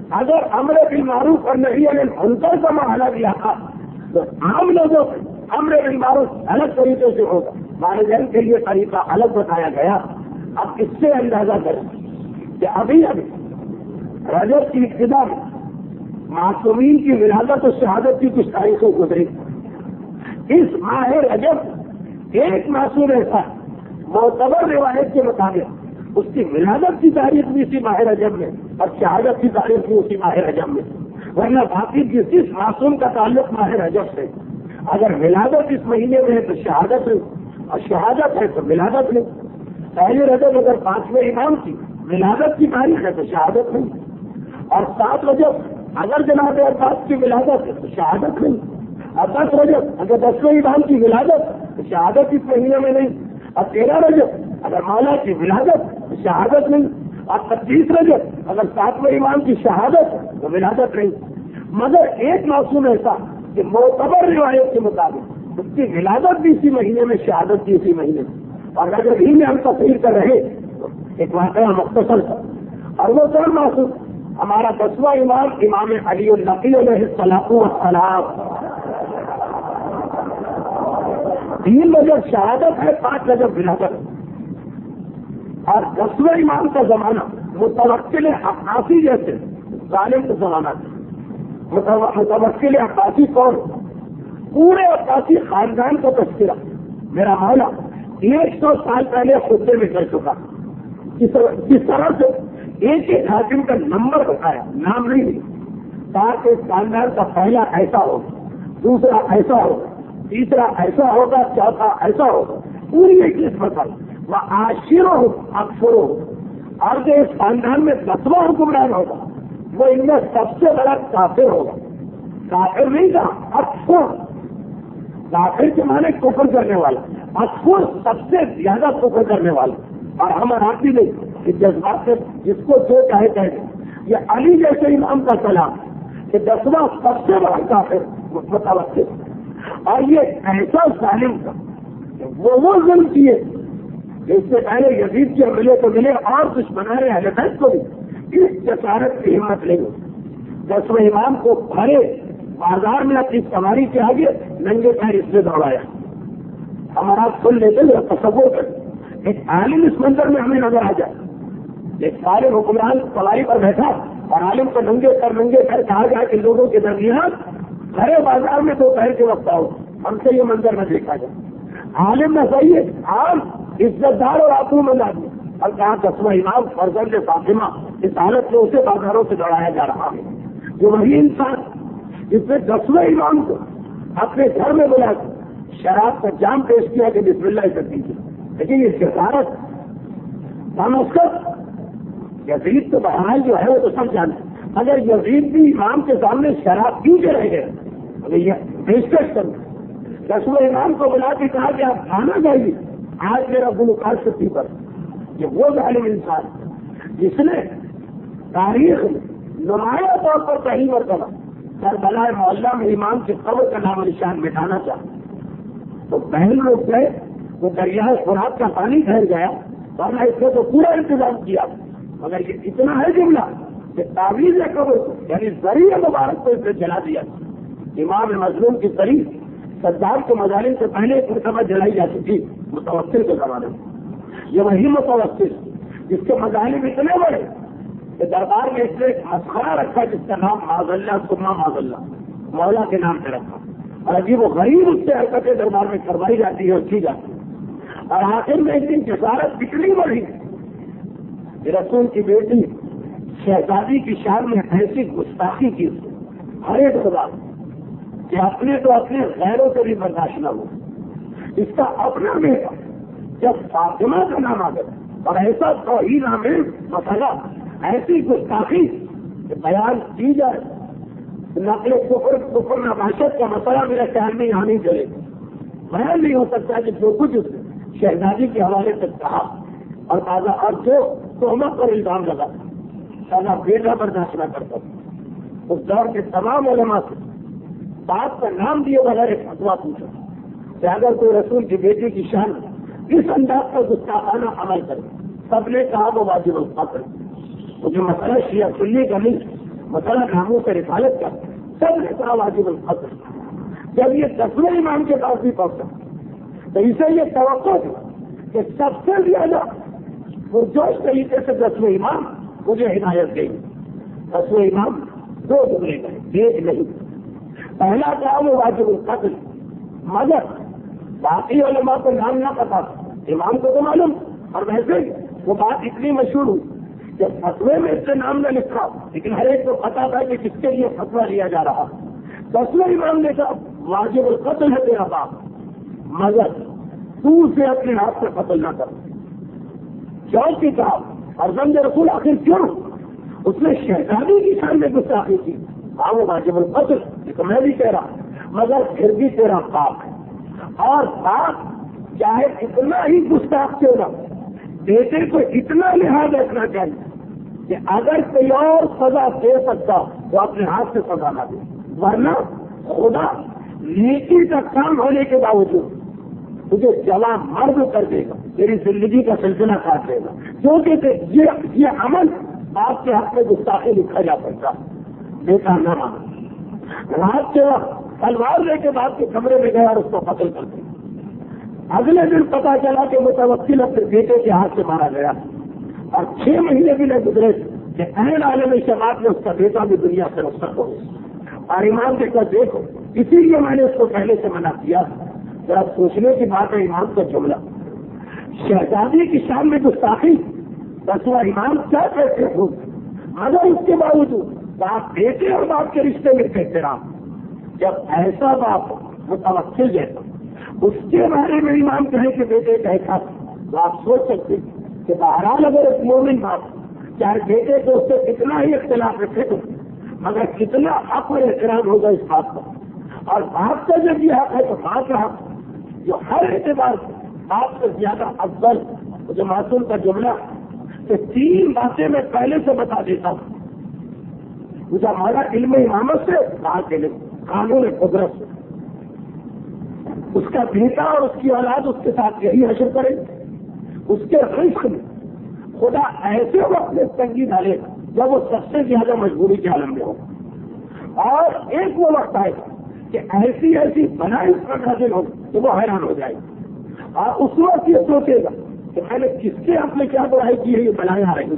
اگر امر بالمعروف اور نہی عن المنکر کا معاملہ دیا تھا تو عام لوگوں سے امر بالمعروف الگ طریقے سے ہوگا، والدین کے لیے طریقہ الگ بتایا گیا۔ اب اس سے اندازہ کریں کہ ابھی رجب کی ابتدا میں معصومین کی ولادت و شہادت کی کچھ تاریخیں گزری۔ اس ماہ رجب ایک معصوم ایسا معتبر روایت کے مطابق اس کی ولادت کی تاریخ بھی اسی ماہ رجب میں اور شہادت کی تاریخ بھی اسی ماہ رجب میں، ورنہ باقی جس معصوم کا تعلق ماہ رجب سے، اگر ولادت اس مہینے میں ہے تو شہادت نہیں، اور شہادت ہے تو ولادت نہیں۔ پہلی رجب اگر 5ویں امام کی ولادت کی تاریخ ہے تو شہادت نہیں، اور 7 رجب اگر جناب عباس کی ولادت ہے تو شہادت نہیں، اور 10 رجب اگر 10ویں امام کی ولادت تو شہادت اس مہینے میں نہیں، اور 13 رجب اگر مولا کی ولادت تو شہادت نہیں، اور 25 رجب اگر 7ویں امام کی شہادت تو ولادت نہیں۔ مگر ایک معصوم ایسا کہ معتبر روایت کے مطابق اس کی ولادت بھی اسی مہینے میں، شہادت بھی اسی مہینے میں، اور اگر ہی میں ہم تصویر کر رہے تو ایک واقعہ مختصر تھا، اور وہ کون معصوم؟ ہمارا 10واں امام امام علی النقی علیہ السلام۔ 3 رجب شہادت ہے، 5 رجب ولادت ہے، اور 10ویں امام کا زمانہ متوکل عباسی جیسے ظالم کا زمانہ تھا۔ متوکل عباسی کون؟ پورے عباسی خاندان کا تذکرہ میرا مولا 100 سال پہلے خطبے میں کر چکا، جس طرح سے ایک ایک حاکم کا نمبر بتایا، نام نہیں، تاکہ اس خاندان کا پہلا ایسا ہو، دوسرا ایسا ہو، تیسرا ایسا ہوگا، چوتھا ایسا ہوگا، پوری ایک لسٹ بتائی۔ وہ عاشروں ہو، اکثروں ہو، اور جو اس خاندان میں 10واں حکمران ہوگا وہ ان میں سب سے بڑا کافر ہوگا۔ کافر نہیں کہا، اکثر، کافر کے معنی کفر کرنے والا، اکثر سب سے زیادہ کفر کرنے والا، اور ہم آتی نہیں کہ جذبات سے جس کو جو چاہے کہہ دیں۔ یہ علی جیسے امام کا کلام کہ 10واں سب سے بڑا کافر متوقع، اور یہ ایسا ظالم تھا کہ وہ ظلم کیے اس سے پہلے یزید کے ملے تو ملے، اور کچھ بنا رہے اہل بیت کو بھی اس جسارت کی ہمت نہیں ہوتی۔ 10ویں امام کو بھرے بازار میں اپنی سواری کے آگے ننگے پیر اس نے دوڑایا۔ ہمارا سن لیتے ہیں، تصور کرتے ایک عالم اس منظر میں ہمیں نظر آ جائے، ایک سارے حکمران سواری پر بیٹھا اور عالم کو ننگے پیر کہا گیا کہ لوگوں کے درمیان بھرے بازار میں دوپہر کے وقت آؤ، ہم سے یہ منظر نہ دیکھا جائے۔ عالم میں صحیح ہے، عام عزت دار اور عقلمند آدمی، اور کہاں 10واں امام فرزند فاطمہ اس حالت میں اسے بازاروں سے دوڑایا جا رہا ہے۔ جو وہی انسان جس نے 10ویں امام کو اپنے گھر میں بلا کر شراب کا جام پیش کیا کہ بسم اللہ کر دیجیے، لیکن یہ جسارت بامسکت یزید تو بہرحال جو ہے وہ تو سب جانتے، اگر یزید بھی امام کے سامنے شراب پی کے رہ گئے، یہ پیشکش کروں 10ویں امام کو بلا کے کہا کہ آپ کھانا چاہیے، آج میرا گلوکار چھٹی پر۔ یہ وہ ظالم انسان جس نے تاریخ میں نمایاں طور پر پہلی مرتبہ کربلا محلہ میں امام کے قبر کا نام نشان مٹانا چاہا، تو بہن لوگ گئے، وہ دریائے فرات کا پانی ٹھہر گیا، ورنہ اس نے تو پورا انتظام کیا، مگر یہ اتنا ہے جملہ کہ تعویذ قبر یعنی ذریعہ مبارک کو اس نے جلا دیا۔ امام مظلوم کی ذریع صدام کے مظالم سے پہلے ایک مرتبہ جلائی جا چکی متوکل کے زمانے میں۔ یہ وہی متوکل جس کے مظالم اتنے بڑے کہ دربار میں اس نے ایک مسخرہ رکھا جس کا نام معاذ اللہ ثم معاذ اللہ، مولا کے نام سے رکھا، اور عجیب و غریب اس سے حرکتیں دربار میں کروائی جاتی ہے اور کی جاتی ہے، اور آخر میں ایک دن جسارت اتنی بڑھی کہ رسول کی بیٹی شہزادی کی شان میں ایسی گستاخی کی ہر ایک خدا کہ اپنے تو اپنے غیروں سے بھی برداشت نہ ہو۔ اس کا اپنا بیٹا جب فاطمہ کا نام آ گیا اور ایسا توہین میں مسئلہ، ایسی گستاخی کہ بیان کی جائے، نقل کفر نباشت کا مسئلہ میرے خیال میں یہاں نہیں چلے، بیان نہیں ہو سکتا کہ جو کچھ اس نے شہزادی کے حوالے سے کہا اور جو تہمت پر الزام لگا سارا بیٹا برداشت نہ کرتا۔ اس دور کے تمام علماء سے باپ کا نام دیے بغیر ایک فتویٰ پوچھا کہ اگر کوئی رسول کی بیٹی کی شان اس انداز کا گستاخانہ عمل کرے، سب نے کہا وہ واجب القتل کرے۔ وہ جو مسئلہ شیعہ سنی کا نہیں، مسئلہ ناموں سے رسالت کا سب نے کہا واجب القتل. جب یہ 10ویں امام کے پاس بھی پہنچا تو اسے یہ توقع تھی کہ سب سے زیادہ پرجوش طریقے سے 10ویں امام مجھے ہدایت دیں گے. 10ویں امام 2 ٹکڑے گئے، ایک نہیں. پہلا کام وہ واجب القتل، مگر باقی علماء کو نام نہ پتا، امام کو تو معلوم. اور ویسے وہ بات اتنی مشہور ہوئی کہ فتوے میں اس سے نام نہ لکھا، لیکن ہر ایک کو پتا تھا کہ کس کے لیے فتوا لیا جا رہا. 10ویں امام نے کہا واجب القتل ہے تیرا باپ، مگر تو اسے اپنے ہاتھ سے قتل نہ کر. کیوں کی کہا فرزند رسول آخر کیوں؟ اس نے شہزادی کی شان میں گستاخی کی. ہاں وہ واجب القتل، یہ تو میں بھی کہہ رہا، مگر پھر بھی تیرا باپ ہے. اور باپ چاہے اتنا ہی گستاخ کیوں نہ، بیٹے کو اتنا لحاظ رکھنا چاہیے کہ اگر کوئی اور سزا دے سکتا تو اپنے ہاتھ سے سزا نہ دے، ورنہ خدا نیکی کا کام ہونے کے باوجود تجھے جوان مرد کر دے گا، تیری زندگی کا سلسلہ کاٹ دے گا. کیونکہ یہ عمل باپ کے حق میں گستاخی لکھا جا سکتا. بیٹا نہ مانا، رات کے وقت تلوار لے کے باپ کے کمرے میں گیا اور اس کو قتل کر دیا. اگلے دن پتا چلا کہ متوکل اپنے بیٹے کے ہاتھ سے مارا گیا، اور 6 مہینے بھی نہ گزرے کہ عین عالم شماعت میں اس کا بیٹا بھی دنیا سے رخصت ہو گیا. اور امام نے کہا دیکھو اسی لیے میں نے اس کو پہلے سے منع کیا. ذرا سوچنے کی بات ہے امام کا جملہ، شہزادی کی شان میں گستاخی، 10واں امام کیا کہتے ہو، مگر اس کے باوجود باپ بیٹے اور باپ کے رشتے میں کہتے رہا. جب ایسا باپ متوکل جیسا اس کے بارے میں امام کہے کہ بیٹے کیسا، تو آپ سوچ سکتے کہ بہرحال اگر ایک مومن باپ چاہے بیٹے کو اس سے کتنا ہی اختلاف رکھے تو مگر کتنا حق اور احترام ہوگا اس بات کا. اور باپ کا جب یہ حق ہے تو ماں کا حق جو ہر اعتبار سے باپ سے زیادہ افضل. جو معصوم کا جملہ کہ 3 باتیں میں پہلے سے بتا دیتا ہوں، مجھے ہمارا علم امامت سے کہا کے لیے قانون قدرت سے اس کا بیٹا اور اس کی اولاد اس کے ساتھ یہی حشر کرے. اس کے رزق میں خدا ایسے وقت میں تنگی ڈالے جب وہ سب سے زیادہ مجبوری کے عالم میں ہو. اور ایک وہ وقت آئے کہ ایسی بنائی اس پر حاصل ہو کہ وہ حیران ہو جائے. اور اس وقت یہ سوچے گا کہ میں نے کس کے اپنے کیا برائی کی ہے یہ بنائیں آ رہی.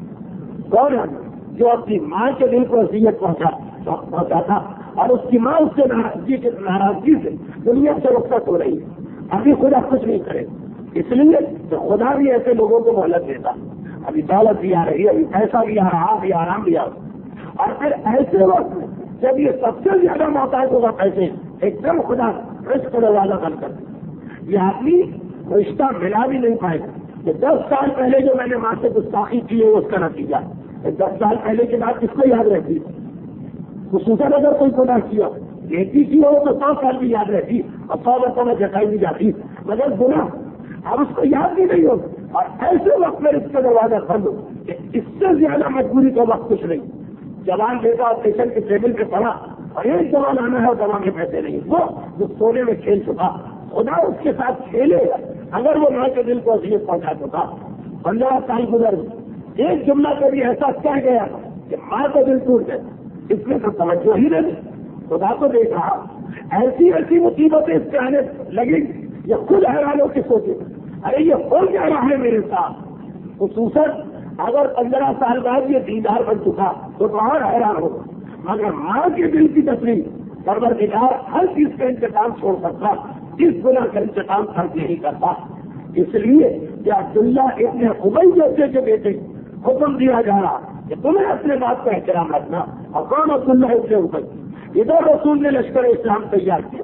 کون ہے جو اپنی ماں کے دل کو اذیت پہنچا تھا اور اس کی ماں اس سے ناراضگی سے دنیا سے رخصت ہو رہی ہے. ابھی خدا کچھ نہیں کرے، اس لیے تو خدا بھی ایسے لوگوں کو مہلت دیتا. ابھی دولت بھی آ رہی ہے، ابھی پیسہ بھی آ رہا، ابھی آرام بھی آ رہا، اور پھر ایسے وقت جب یہ سب سے زیادہ محتاج ہوگا پیسے، ایک دم خدا رزق کا دروازہ بند کر دے. یہ آدمی رشتہ ملا بھی نہیں پائے گا کہ 10 سال پہلے جو میں نے ماں سے گستاخی کی ہے اس کا نتیجہ 10 سال پہلے کی بات کس کو یاد رہتی ہے؟ خصوصاً اگر کوئی گناہ کیا ایک ہی کی ہو تو 100 سال بھی یاد رہتی اور 100 برسوں میں جتائی بھی جاتی، مگر گناہ اب اس کو یاد بھی نہیں ہوگا. اور ایسے وقت میں اس کا دروازہ بند ہو کہ اس سے زیادہ مجبوری کا وقت کچھ نہیں. جوان بیٹا اسٹیشن کے ٹیبل پہ پڑا اور ایک جوان آنا ہے اور دوا کے پیسے نہیں، وہ جو سونے میں کھیل چکا خدا اس کے ساتھ کھیلے گا. اگر وہ ماں کے دل کو اذیت پہنچا چکا 15 سال گزر ایک جملہ کبھی ایسا کہہ گیا کہ ماں کا دل ٹوٹ گیا، اس میں تو توجہ ہی نہیں. خدا کو دیکھ رہا ایسی مصیبتیں اس سے آنے لگیں گی یہ خود حیران ہو کے سوچے ارے یہ ہو کیا رہا ہے میرے ساتھ. خصوصاً اگر 15 سال بعد یہ دیندار بن چکا تو اور حیران ہوگا. مگر ماں کے دل کی تسلیم پروردگار ہر چیز کا انتظام چھوڑ سکتا، اس گناہ کا انتظام خرچ نہیں کرتا. اس لیے کہ عبداللہ ابن ابی جیسے کے بیٹے حکم دیا جا رہا کہ تمہیں اپنے بات کا احترام رکھنا. اور کون عبداللہ ابن ابی؟ ادھر رسول نے لشکر اسلام تیار کیا،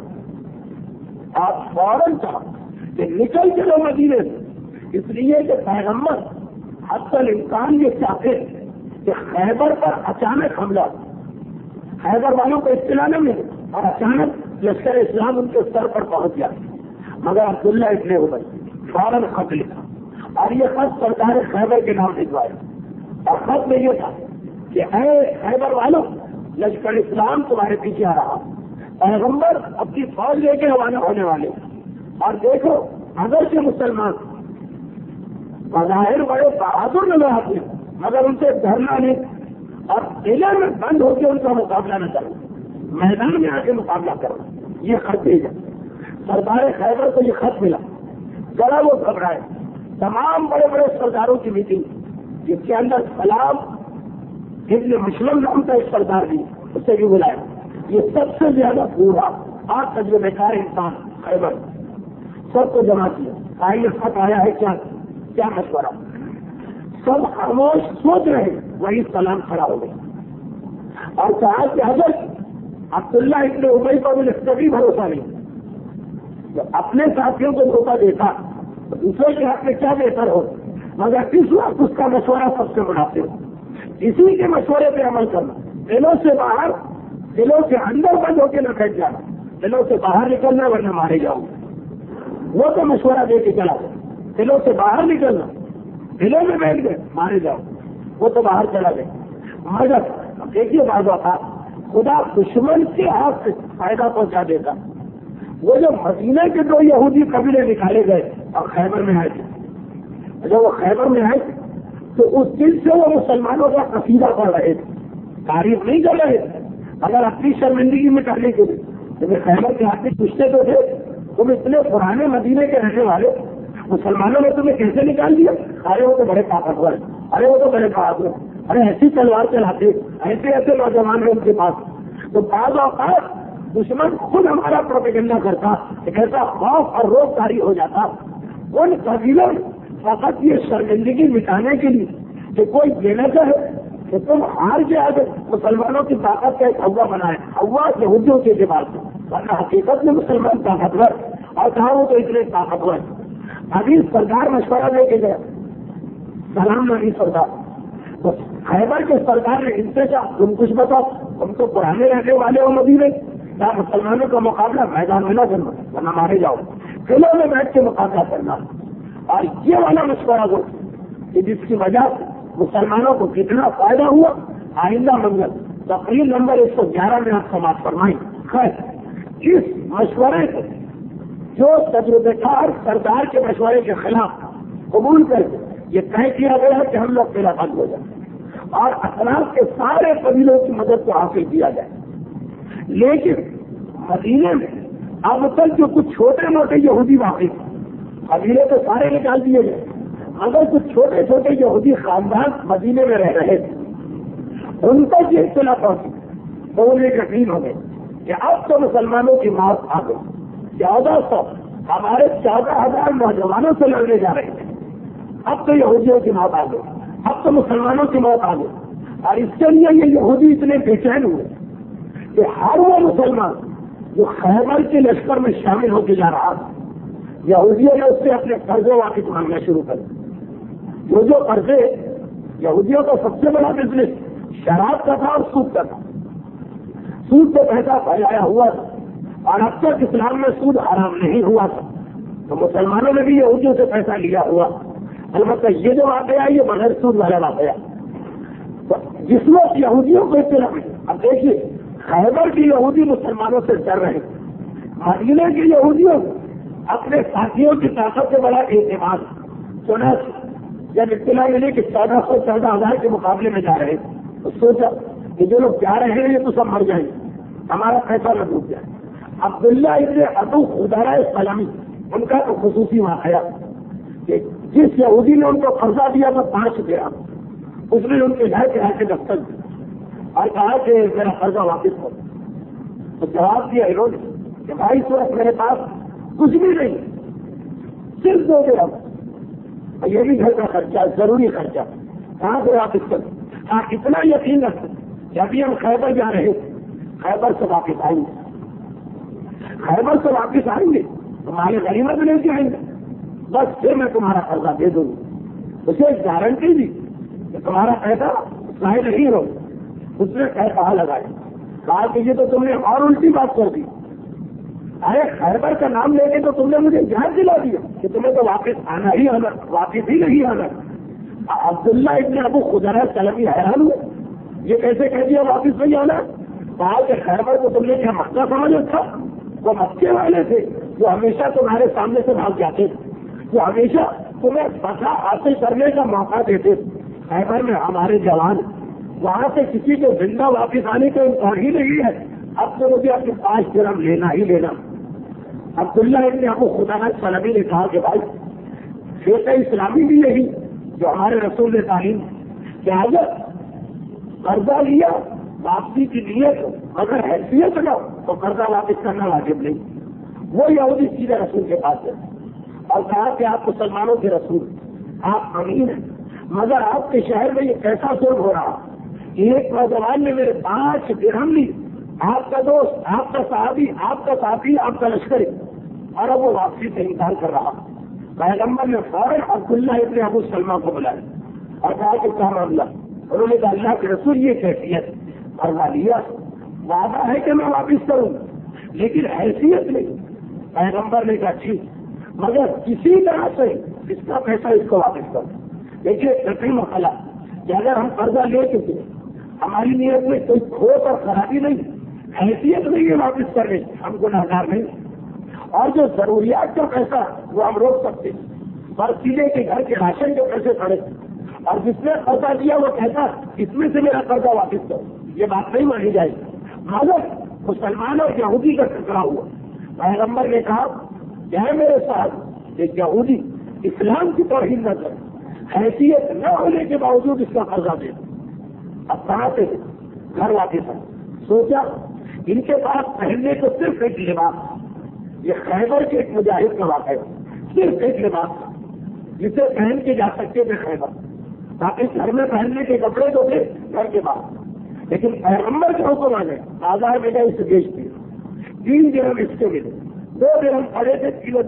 آپ فوراً کہا کہ نکل چلو مدینے سے، اس لیے کہ پیغمبر حتی الامکان یہ چاہتے کہ خیبر پر اچانک حملہ، خیبر والوں کو اطلاع نہ ملے اور اچانک لشکر اسلام ان کے سر پر پہنچ جائے. مگر عبداللہ ابن ابی فوراً خط لکھا اور یہ خط سرکار خیبر کے نام بھجوایا. اور خط میں یہ تھا کہ اے خیبر والوں، لشکر اسلام تمہارے پیچھے آ رہا، پیغمبر اپنی فوج لے کے روانہ ہونے والے، اور دیکھو اگر سے مسلمان بظاہر بڑے بہادر نظر آتے مگر ان سے ڈرنا نہیں اور قلعے میں بند ہو کے ان کا مقابلہ نہ کرو، میدان میں آ کے مقابلہ کرو۔ یہ خط بھیجا سردار خیبر کو، یہ خط ملا، ذرا وہ گھبرائے۔ تمام بڑے بڑے سرداروں کی میٹنگ، جس کے اندر سلام ابن مسلم نام کا ایک سردار بھی، اسے بھی بلایا۔ یہ سب سے زیادہ بوڑھا اور تجربے کار انسان خیبر، سب کو جمع کیا، یہ خط آیا ہے، کیا مشورہ؟ سب خاموش سوچ رہے، وہی سلام کھڑا ہو گیا اور کہا کہ حضرت عبداللہ ابن ابی کو مجھے کبھی بھروسہ نہیں، اپنے ساتھیوں کو دھوکہ دیتا تو دوسرے کے حق میں کیا بہتر ہو، مگر اس وقت اس کا مشورہ سب سے مناسب ہو، اسی کے مشورے پہ عمل کرنا، دلوں سے باہر، دلوں سے اندر بند ہو کے نہ بیٹھ جانا، دلوں سے باہر نکلنا ورنہ مارے جاؤں۔ وہ تو مشورہ دے کے چلا گیا، دلوں سے باہر نکلنا، دلوں میں بیٹھ گئے مارے جاؤ، وہ تو باہر چلا گیا۔ مگر دیکھیے بعض اوقات خدا دشمن کے ہاتھ سے فائدہ پہنچا دیتا۔ وہ جو مدینے کے 2 یہودی قبیلے نکالے گئے اور خیبر میں آئے تھے، جب وہ خیبر میں آئے تو اس دن سے وہ مسلمانوں کا قصیدہ پڑھ رہے تھے، تعریف نہیں کر رہے تھے، اگر اپنی شرمندگی مٹانے کے لیے۔ کیونکہ خیبر کے آدمی پوچھتے تو تھے، تم اتنے پرانے مدینے کے رہنے والے، مسلمانوں نے تمہیں کیسے نکال دیا؟ ارے وہ تو بڑے طاقتور ہیں، ارے وہ تو بڑے بہادر، ارے ایسی تلوار چلاتے، ایسے نوجوان ہیں ان کے پاس۔ تو بعض اوقات دشمن خود ہمارا پروپیگنڈا کرتا، ایک ایسا خوف اور روک جاری ہو جاتا ان قبیلوں فقط یہ شرمندگی مٹانے کے لیے کہ کوئی یہ نہ کہے کہ تم ہار کے آگے مسلمانوں کی طاقت کا ایک ہوا بنائے، ہوا یہودیوں کے اعتبار سے، ورنہ حقیقت میں مسلمان طاقتور، اور کہا وہ تو اتنے طاقتور۔ ابھی سردار مشورہ لے کے گیا، سلام نبی سردار، تو خیبر کے سردار نے ان سے کہا تم کچھ بتاؤ، تم تو پرانے رہنے والے ہو مدینے، کیا مسلمانوں کا مقابلہ میدان میں نہ کرنا ورنہ مارے جاؤ، قلعوں میں بیٹھ کے مقابلہ کرنا۔ اور یہ والا مشورہ وہ کہ جس کی وجہ سے مسلمانوں کو کتنا فائدہ ہوا، آئندہ منگل تقریر نمبر 111 میں آپ سماعت فرمائیں۔ خیر، اس مشورے کو جو تجربے کار سردار کے مشورے کے خلاف قبول کر کے یہ طے کیا گیا ہے کہ ہم لوگ قلعہ بند ہو جائیں اور اطراف کے سارے قبیلوں کی مدد کو حاصل کیا جائے۔ لیکن مدینے میں اب تک جو کچھ چھوٹے موٹے یہودی واقعی قبیلے تو سارے نکال دیے گئے، مگر کچھ چھوٹے چھوٹے یہودی خاندان مدینے میں رہ رہے تھے، ان تک یہ اطلاع پہنچی تو انہیں یقین ہو گئے کہ اب تو مسلمانوں کی موت آ گئی۔ 1400 ہمارے 14,000 نوجوانوں سے لڑنے جا رہے تھے، اب تو یہودیوں کی موت آ گئی، اب تو مسلمانوں کی موت آ گئی۔ اور اس کے لیے یہ یہودی اتنے بے چین ہوئے کہ ہر وہ مسلمان جو خیبر کے لشکر میں شامل ہو کے جا رہا تھا، یہودیوں نے اس سے اپنے قرضے واپس مانگنا شروع کر دیا۔ جو قرضے، یہودیوں کا سب سے بڑا بزنس شراب کا تھا اور سود کا تھا، سود پہ پیسہ پھیلایا ہوا تھا، اور اب تک اسلام میں سود حرام نہیں ہوا تھا، تو مسلمانوں نے بھی یہودیوں سے پیسہ لیا ہوا۔ البتہ یہ جو واقعہ یہ بغیر سود والا واقعہ، تو جس وقت یہودیوں کو اطلاع ملی، اب دیکھیے خیبر کے یہودی مسلمانوں سے ڈر رہے، مدینے کے یہودیوں اپنے ساتھیوں کی طاقت سے بڑا اعتماد، سنا جب اطلاع ملی کہ 14,000 کے مقابلے میں جا رہے تو سوچا کہ جو لوگ جا رہے ہیں یہ تو سب مر جائیں گے، ہمارا پیسہ نہ ڈوب جائے۔ عبداللہ ابن ابو خدارہ سلامی ان کا تو خصوصی واقعہ کہ جس یہودی نے ان کو قرضہ دیا تھا 5 درہم، اس نے ان کے گھر کے آ کے دستک دی اور کہا کہ میرا قرضہ واپس کرو، تو جواب دیا انہوں نے کہ بھائی اس وقت میرے پاس کچھ بھی نہیں، صرف 2 درہم، یہ بھی گھر کا خرچہ، ضروری خرچہ، کہاں سے واپس کرو؟ آپ اتنا یقین رکھتے کہ ابھی ہم خیبر جا رہے تھے، خیبر سے واپس آئیں گے، خیبر سے واپس آئیں گے تمہارے غنیمت لے کے آئیں گے، بس پھر میں تمہارا قرضہ دے دوں گا۔ اسے ایک گارنٹی دی کہ تمہارا پیسہ ضائع نہیں ہو۔ اس نے کہا لگایا، کہا کہ یہ تو تم نے اور الٹی بات کر دی، ارے خیبر کا نام لے کے تو تم نے مجھے یاد دلا دیا کہ تمہیں تو واپس آنا ہی آنا، واپس ہی نہیں آنا۔ عبداللہ ابن ابو خدارہ سلمی حیران ہوئے، یہ کیسے کہہ دیا واپس نہیں آنا؟ کہا کہ خیبر کو تم نے کیا مکہ سمجھا تھا؟ وہ مکے والے تھے جو ہمیشہ تمہارے سامنے سے بھاگ جاتے تھے، جو ہمیشہ تمہیں فتح حاصل کرنے کا موقع دیتے تھے۔ خیبر میں ہمارے جوان وہاں سے کسی کو زندہ واپس آنے کا امکان ہی نہیں ہے. اب تو مجھے اپنے 5 درہم لینا ہی لینا. عبداللہ ابن ابو خدامہ سلمی نے کہا کہ بھائی فقہ اسلامی بھی یہی جو ہمارے رسول نے تعلیم کہ اگر قرضہ لیا واپسی کی نیت اگر حیثیت نہ تو قرضہ واپس کرنا واجب نہیں. وہ یہودی سیدھے رسول کے پاس ہے اور کہا کہ آپ مسلمانوں کے رسول آپ امین ہیں مگر آپ کے شہر میں یہ کیسا ظلم ہو رہا. ایک نوجوان نے میرے 5 درہم لی, آپ کا دوست, آپ کا صحابی, آپ کا ساتھی, آپ کا لشکر, اور اب وہ واپسی سے انکار کر رہا. پیغمبر نے فوراً عبداللہ ابن ابو سلمہ کو بلایا اور کہا کہ کیا معاملہ. انہوں نے کہا اللہ کے رسول یہ کیفیت کروا لیا, وعدہ ہے کہ میں واپس کروں لیکن حیثیت نہیں. پیغمبر نے کہا ٹھیک مگر کسی طرح سے اس کا پیسہ اس کو واپس کرو. دیکھیے فقہی مسئلہ کہ اگر ہم قرضہ لے چکے ہماری نیت میں کوئی کھوٹ اور خرابی نہیں, حیثیت نہیں ہے واپس کرنے, ہم گنہگار نہیں. اور جو ضروریات کا پیسہ وہ ہم روک سکتے ہیں, برسیلے کے گھر کے راشن کے پیسے پڑے اور جس نے قرضہ دیا وہ کہتا اس میں سے میرا قرضہ واپس کرو, یہ بات نہیں مانی جائے گی. مگر مسلمان اور یہودی کا ٹکراؤ ہوا. پیغمبر نے کہا کہ ہے میرے ساتھ ایک یہودی اسلام کی توہین نہ کرے, حیثیت نہ ہونے کے باوجود اس کا قرضہ دے. اب کہاں سے گھر واپس آئے, سوچا ان کے پاس پہننے کو صرف ایک لباس, یہ خیبر کے ایک مجاہد کا واقعہ ہے, صرف ایک لباس جسے پہن کے جا سکتے تھے خیبر, تاکہ گھر میں پہننے کے کپڑے تو تھے گھر کے باہر. لیکن پیغمبر کے حکم آ گئے, بازار میں گئے اسے بیچ دیا. 3 درہم اس کے ملے, 2 درہم پڑے تھے,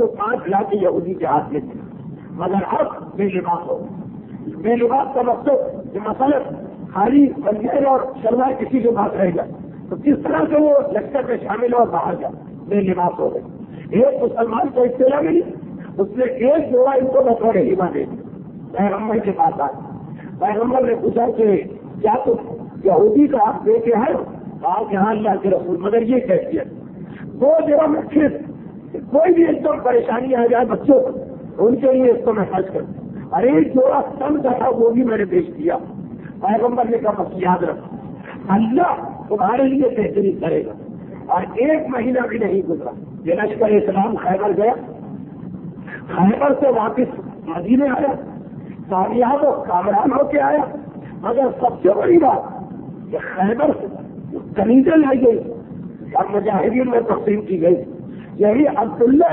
5 لاکھ یہودی کے ہاتھ میں تھے. مگر اب بے لباس ہو. بے لباس کا مقصد کہ مثلا خالی بنجیر اور شلوار کسی کے پاس رہ جائے تو کس طرح سے وہ لشکر میں شامل ہو اور باہر جائے, بے لباس ہو گئے. ایک مسلمان کو اطلاع ملی, اس نے ایک جوڑا ان کو بطور ہیبا دے دی. پیغمبر کے پاس آئے, پیغمبر نے پوچھا کہ کیا تم یہودی کا آپ دے کے ہے؟ کہا کہ ہاں اللہ کے رسول, مگر یہ کیفیت 2 درہم میں کوئی بھی ایک دم پریشانی آ جائے بچوں کو ان کے لیے اس کو میں خرچ کروں. اور ایک جوڑا کم کا تھا وہ بھی میں نے بیچ دیا. پیغمبر نے کہا بس یاد رکھو اللہ تمہارے لیے بہتری کرے گا. اور 1 مہینہ بھی نہیں گزرا یہ لشکر اسلام خیبر گیا, خیبر سے واپس مدینے آیا, کامیاب و کامران ہو کے آیا. مگر سب سے بڑی بات کہ خیبر سے کنیزیں لائی گئی اور مجاہدین میں تقسیم کی گئی. یہی عبداللہ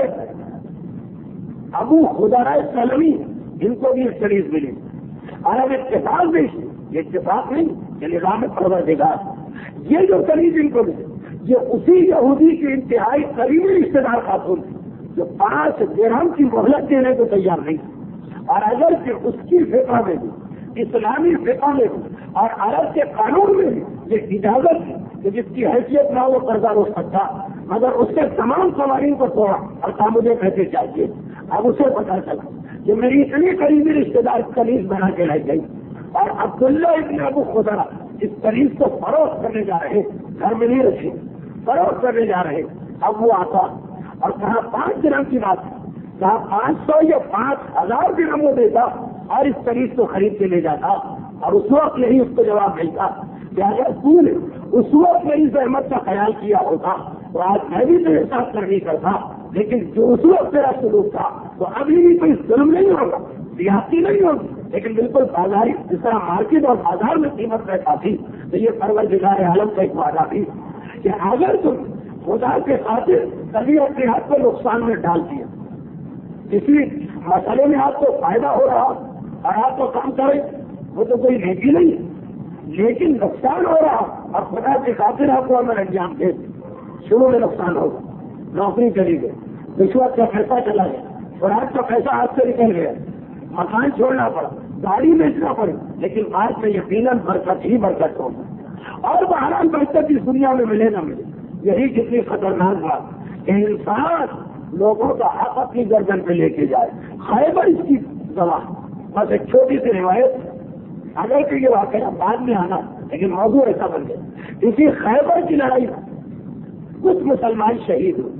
ابو خدامہ سلمی ان کو بھی کنیز ملی. اور اب اتفاق بھی, یہ اتفاق نہیں کہ نظام پروردگار, یہ جو کنیز ان کو ملی یہ اسی یہودی کے انتہائی قریبی رشتے دار خاتون تھی جو 5 درہم کی مہلت دینے کو تیار نہیں. اور اگر کہ اس کی فقہ میں بھی, اسلامی فقہ میں بھی اور عرب کے قانون میں بھی یہ اجازت ہے کہ جس کی حیثیت نہ وہ قرضہ روک سکتا, مگر اس کے تمام قوانین کو توڑا اور کہا مجھے پیسے چاہیے. اب اسے پتا چلا کہ میری اتنی قریبی رشتے دار کنیز بنا کے لائی گئی اور عبداللہ ابن ابو خدامہ اس کنیز کو فروخت کرنے جا رہے, گھر میں نہیں رکھے, فروخت کرنے جا رہے. اب وہ آتا اور کہا 5 درہم کی بات, کہا 500 یا 5000 درہم وہ دیتا اور اس کنیز کو خرید کے لے جاتا. اور اس وقت یہی اس کو جواب ملتا کہ اگر تو نے اس وقت میری زحمت کا خیال کیا ہوتا تو آج میں بھی میرے ساتھ نہیں کرتا. لیکن جو اس وقت میرا سلوک تھا تو ابھی بھی کوئی ظلم نہیں ہوگا, دیہاتی نہیں ہوگی, لیکن بالکل بازاری جس طرح مارکیٹ اور بازار میں قیمت رہتا تھی. تو یہ پروردگار عالم کا ایک وعدہ بھی کہ اگر تم خدا کے خاطر کبھی اپنے ہاتھ کو نقصان میں ڈال دیا, کسی مسئلے میں آپ کو فائدہ ہو رہا اور آپ کو کام کرے وہ تو کوئی نیکی نہیں ہے, لیکن نقصان ہو رہا اور خدا کے خاطر آپ کو عمل انجام دے, شروع میں نقصان ہوگا, نوکری چلی گئی, رشوت کا پیسہ چلا گیا, خوراک کا پیسہ ہاتھ سے نکل گیا, مکان چھوڑنا پڑا, گاڑی بیچنا پڑی, لیکن بعد میں یقیناً برکت ہی برکت ہوگی. اور بہرحال برکت اس دنیا میں ملے نہ ملے, یہی کتنی خطرناک بات کہ انسان لوگوں کا حق اپنی گردن پہ لے کے جائے. خیبر اس کی گواہ. بس ایک چھوٹی سی روایت, اگر کہ یہ واقعہ بعد میں آنا لیکن موضوع ایسا بن گیا. اسی خیبر کی لڑائی کچھ مسلمان شہید ہوئے,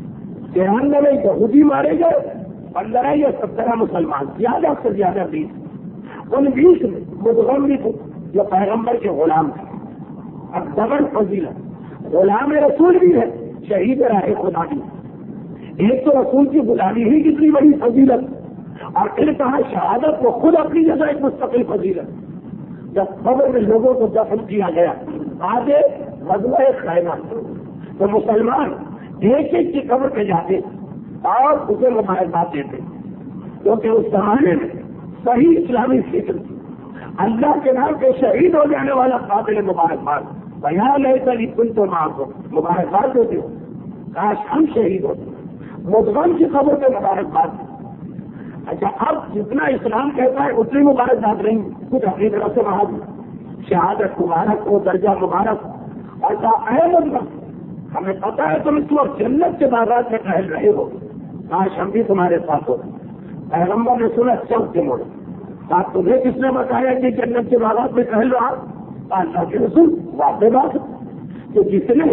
93 یہودی مارے گئے, 15 یا 17 مسلمان, زیادہ سے زیادہ 20. ان 20 میں مدغم بھی تھے, جو پیغمبر کے غلام تھے. اب ڈبل فضیلت، غلام رسول بھی ہے، شہید راہ خدا بھی. ایک تو رسول کی غلامی ہی کتنی بڑی فضیلت، اور پھر کہا شہادت کو خود اپنی جگہ ایک مستقل فضیلت. جب قبر میں لوگوں کو دفن کیا گیا آگے غزوہ خیبر، تو مسلمان ایک ایک کی قبر پہ جاتے اور اسے مبارکباد دیتے، کیونکہ اس زمانے میں صحیح اسلامی فکر تھی. اللہ کے نام پہ شہید ہو جانے والا قابل مبارکباد. بیان ہے کلی کل تو ماں کو مبارکباد دیتے ہو، کاش ہم شہید ہوتے. مدغم کی خبر پہ مبارکباد. اچھا اب جتنا اسلام کہتا ہے اتنی مبارکباد نہیں، کچھ اپنی طرف سے وہاں شہادت مبارک ہو، درجہ مبارک. ایسا اہم ہمیں پتا ہے تم اس وقت جنت کے باغات میں ٹہل رہے ہو، کاش ہم بھی تمہارے ساتھ ہو. پیغمبر نے سنا چوک کے موڑے. آپ تمہیں کس نے بتایا کہ جنت کے باغات میں ٹہل رہا؟ اللہ کے رسول واقع بات کہ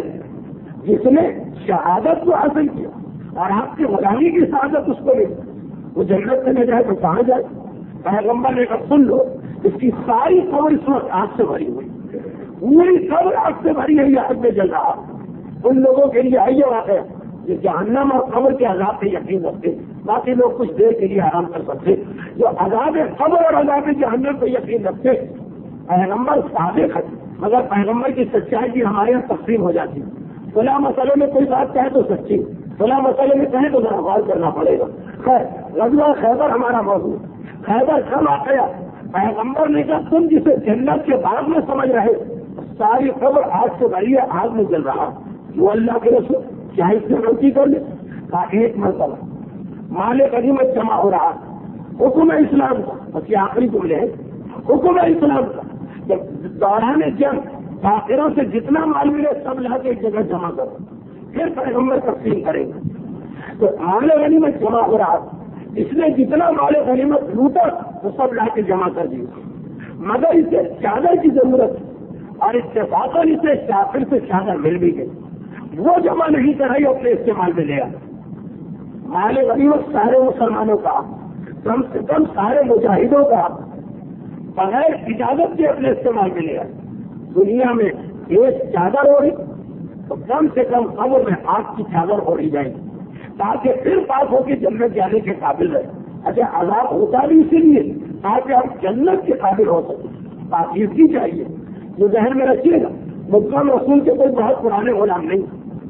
جس نے شہادت کو حاصل کیا اور آپ کی غلامی کی شہادت اس کو ملی، وہ جنت میں جائے تو کہاں جائے؟ پیغمبر نے کہا سن لو، اس کی ساری قبر اس وقت آگ سے بھری ہوئی، پوری قبر آگ سے بھری ہے، آگ میں جل رہا. ان لوگوں کے لیے آئیے واقعہ جو جہنم اور قبر کے عذاب پہ یقین رکھتے، باقی لوگ کچھ دیر کے لیے آرام کر سکتے. جو عذاب قبر اور عذاب جہنم پہ یقین رکھتے، پیغمبر صادق ہے، مگر پیغمبر کی سچائی کی ہمارے یہاں تقسیم ہو جاتی. فلاں مسئلے میں کوئی بات کہے تو سچی، فلاں مسئلے میں کہیں تو ذرا غور کرنا پڑے گا. خیر غزوہ خیبر ہمارا موضوع. خیبر کا واقعہ پیغمبر نے کہا تم جسے جنت کے باغ میں سمجھ رہے، ساری خبر آگ سے بھری ہے، آگ میں جل رہا. وہ اللہ کے رسول کیا اس سے غلطی کر لے؟ کہا ایک مرتبہ مال غنیمت جمع ہو رہا، حکم اسلام کا، بس یہ آخری جملے ہے، حکم اسلام کا جب دوران جنگ کافروں سے جتنا مال ملے سب لا کے ایک جگہ جمع کرو، پھر پیغمبر تقسیم کریں گے. تو مال غنیمت جمع ہو رہا، اس نے جتنا مال غنیمت لوٹا وہ سب لا کے جمع کر دیا، مگر اسے چادر کی ضرورت اور اتفاقاً اسے کافر سے چادر مل بھی گئی، وہ جمع نہیں کرائی، اپنے استعمال میں لیا. مال غنیمت سارے مسلمانوں کا، کم سے کم سارے مجاہدوں کا، بغیر اجازت کے اپنے استعمال میں لیا. دنیا میں ایک چادر ہو رہی تو کم سے کم قبر میں آگ کی چادر اوڑھی جائے گی تاکہ پھر پاک ہو کے جنت جانے کے قابل رہے. اچھا عذاب ہوتا بھی اسی لیے تاکہ آپ جنت کے قابل ہو سکیں، پاکیزگی چاہیے. جو ذہن میں رکھیے گا مقام رسول کے کوئی بہت پرانے غلام نہیں،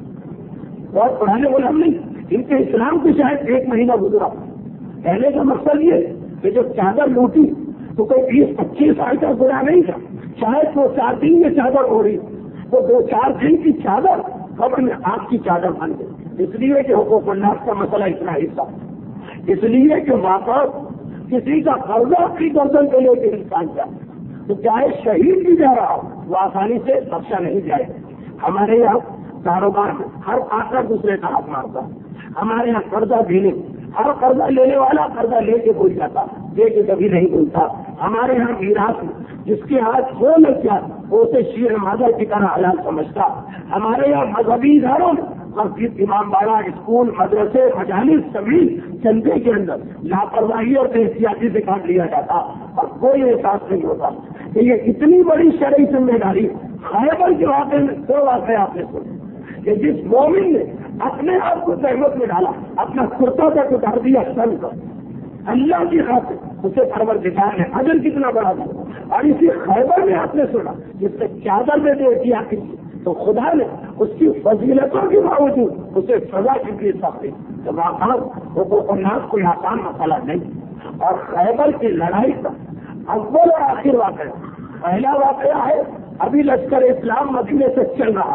بہت پرانے غلام نہیں، ان کے اسلام کو شاید 1 مہینہ گزرا. کہنے کا مقصد یہ کہ جو چادر لوٹی تو کوئی 20-25 سال کا گناہ نہیں تھا، شاید وہ 4 دن میں چادر ہو رہی، وہ 2-4 دن کی چادر قبر میں آگ کی چادر بن گئی. اس لیے کہ حقوق الناس کا مسئلہ اتنا حصہ، اس لیے کہ واپس کسی کا قرضہ اپنی گردن پہ لے کے انسان جائے تو چاہے شہید بھی جا رہا ہو وہ آسانی سے بخشا نہیں جائے. ہمارے یہاں کاروبار میں ہر آقا دوسرے کا ہاتھ مارتا، ہمارے یہاں قرضہ بھی نہیں، ہر قرضہ لینے والا قرضہ لے کے بھول جاتا، دے کے کبھی نہیں بھولتا. ہمارے یہاں میراث میں جس کے ہاتھ ہو لگ جائے وہ اسے شیر مادر کی طرح حلال سمجھتا. ہمارے یہاں مذہبی اداروں میں مسجد، امام باڑہ، اسکول، مدرسے، مجالس، سبھی چندے کے اندر لاپرواہی اور بے احتیاطی سے کام لیا جاتا اور کوئی احساس نہیں ہوتا کہ یہ اتنی بڑی شرعی ذمہ داری. خیبر کے واقعے میں 2 واقعے آپ نے سنے کہ جس مومن نے اپنے آپ کو زحمت میں ڈالا، اپنا کرتا تک اتار دیا سن کر اللہ کی خاطر، اسے پروردگار نے اجر کتنا بڑا دیا. اور اسی خیبر میں آپ نے سنا جس سے چادر میں بے احتیاطی کی تو خدا نے اس کی فضیلتوں کے باوجود اسے سزا کتنی سخت دی. تو حقوق الناس کوئی آسان مسئلہ نہیں. اور خیبر کی لڑائی کا اول اور آخر واقعہ، پہلا واقعہ ہے ابھی لشکر اسلام مدینے سے چل رہا،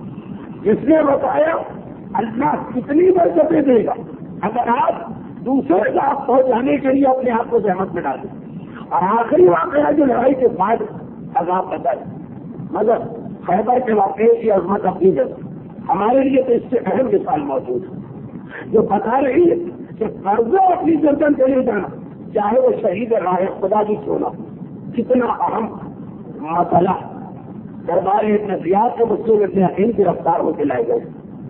جس نے بتایا اللہ کتنی برکتیں دے گا اگر آپ دوسرے کا آپ پہنچانے کے لیے اپنے آپ کو زحمت میں ڈالیں. اور آخری واقعہ جو لڑائی کے بعد عذاب بتائے، مگر خیبر کے واقعے کی عظمت اپنی جگہ. ہمارے لیے تو اس سے اہم مثال موجود ہے جو بتا رہی ہے کہ قرضہ اپنی گردن پہ لے جانا چاہے وہ شہید راہ خدا کی سونا، کتنا اہم مسئلہ. دربار ابن زیاد کے مسلم ابن حکیم گرفتار ہو کے لائے گئے.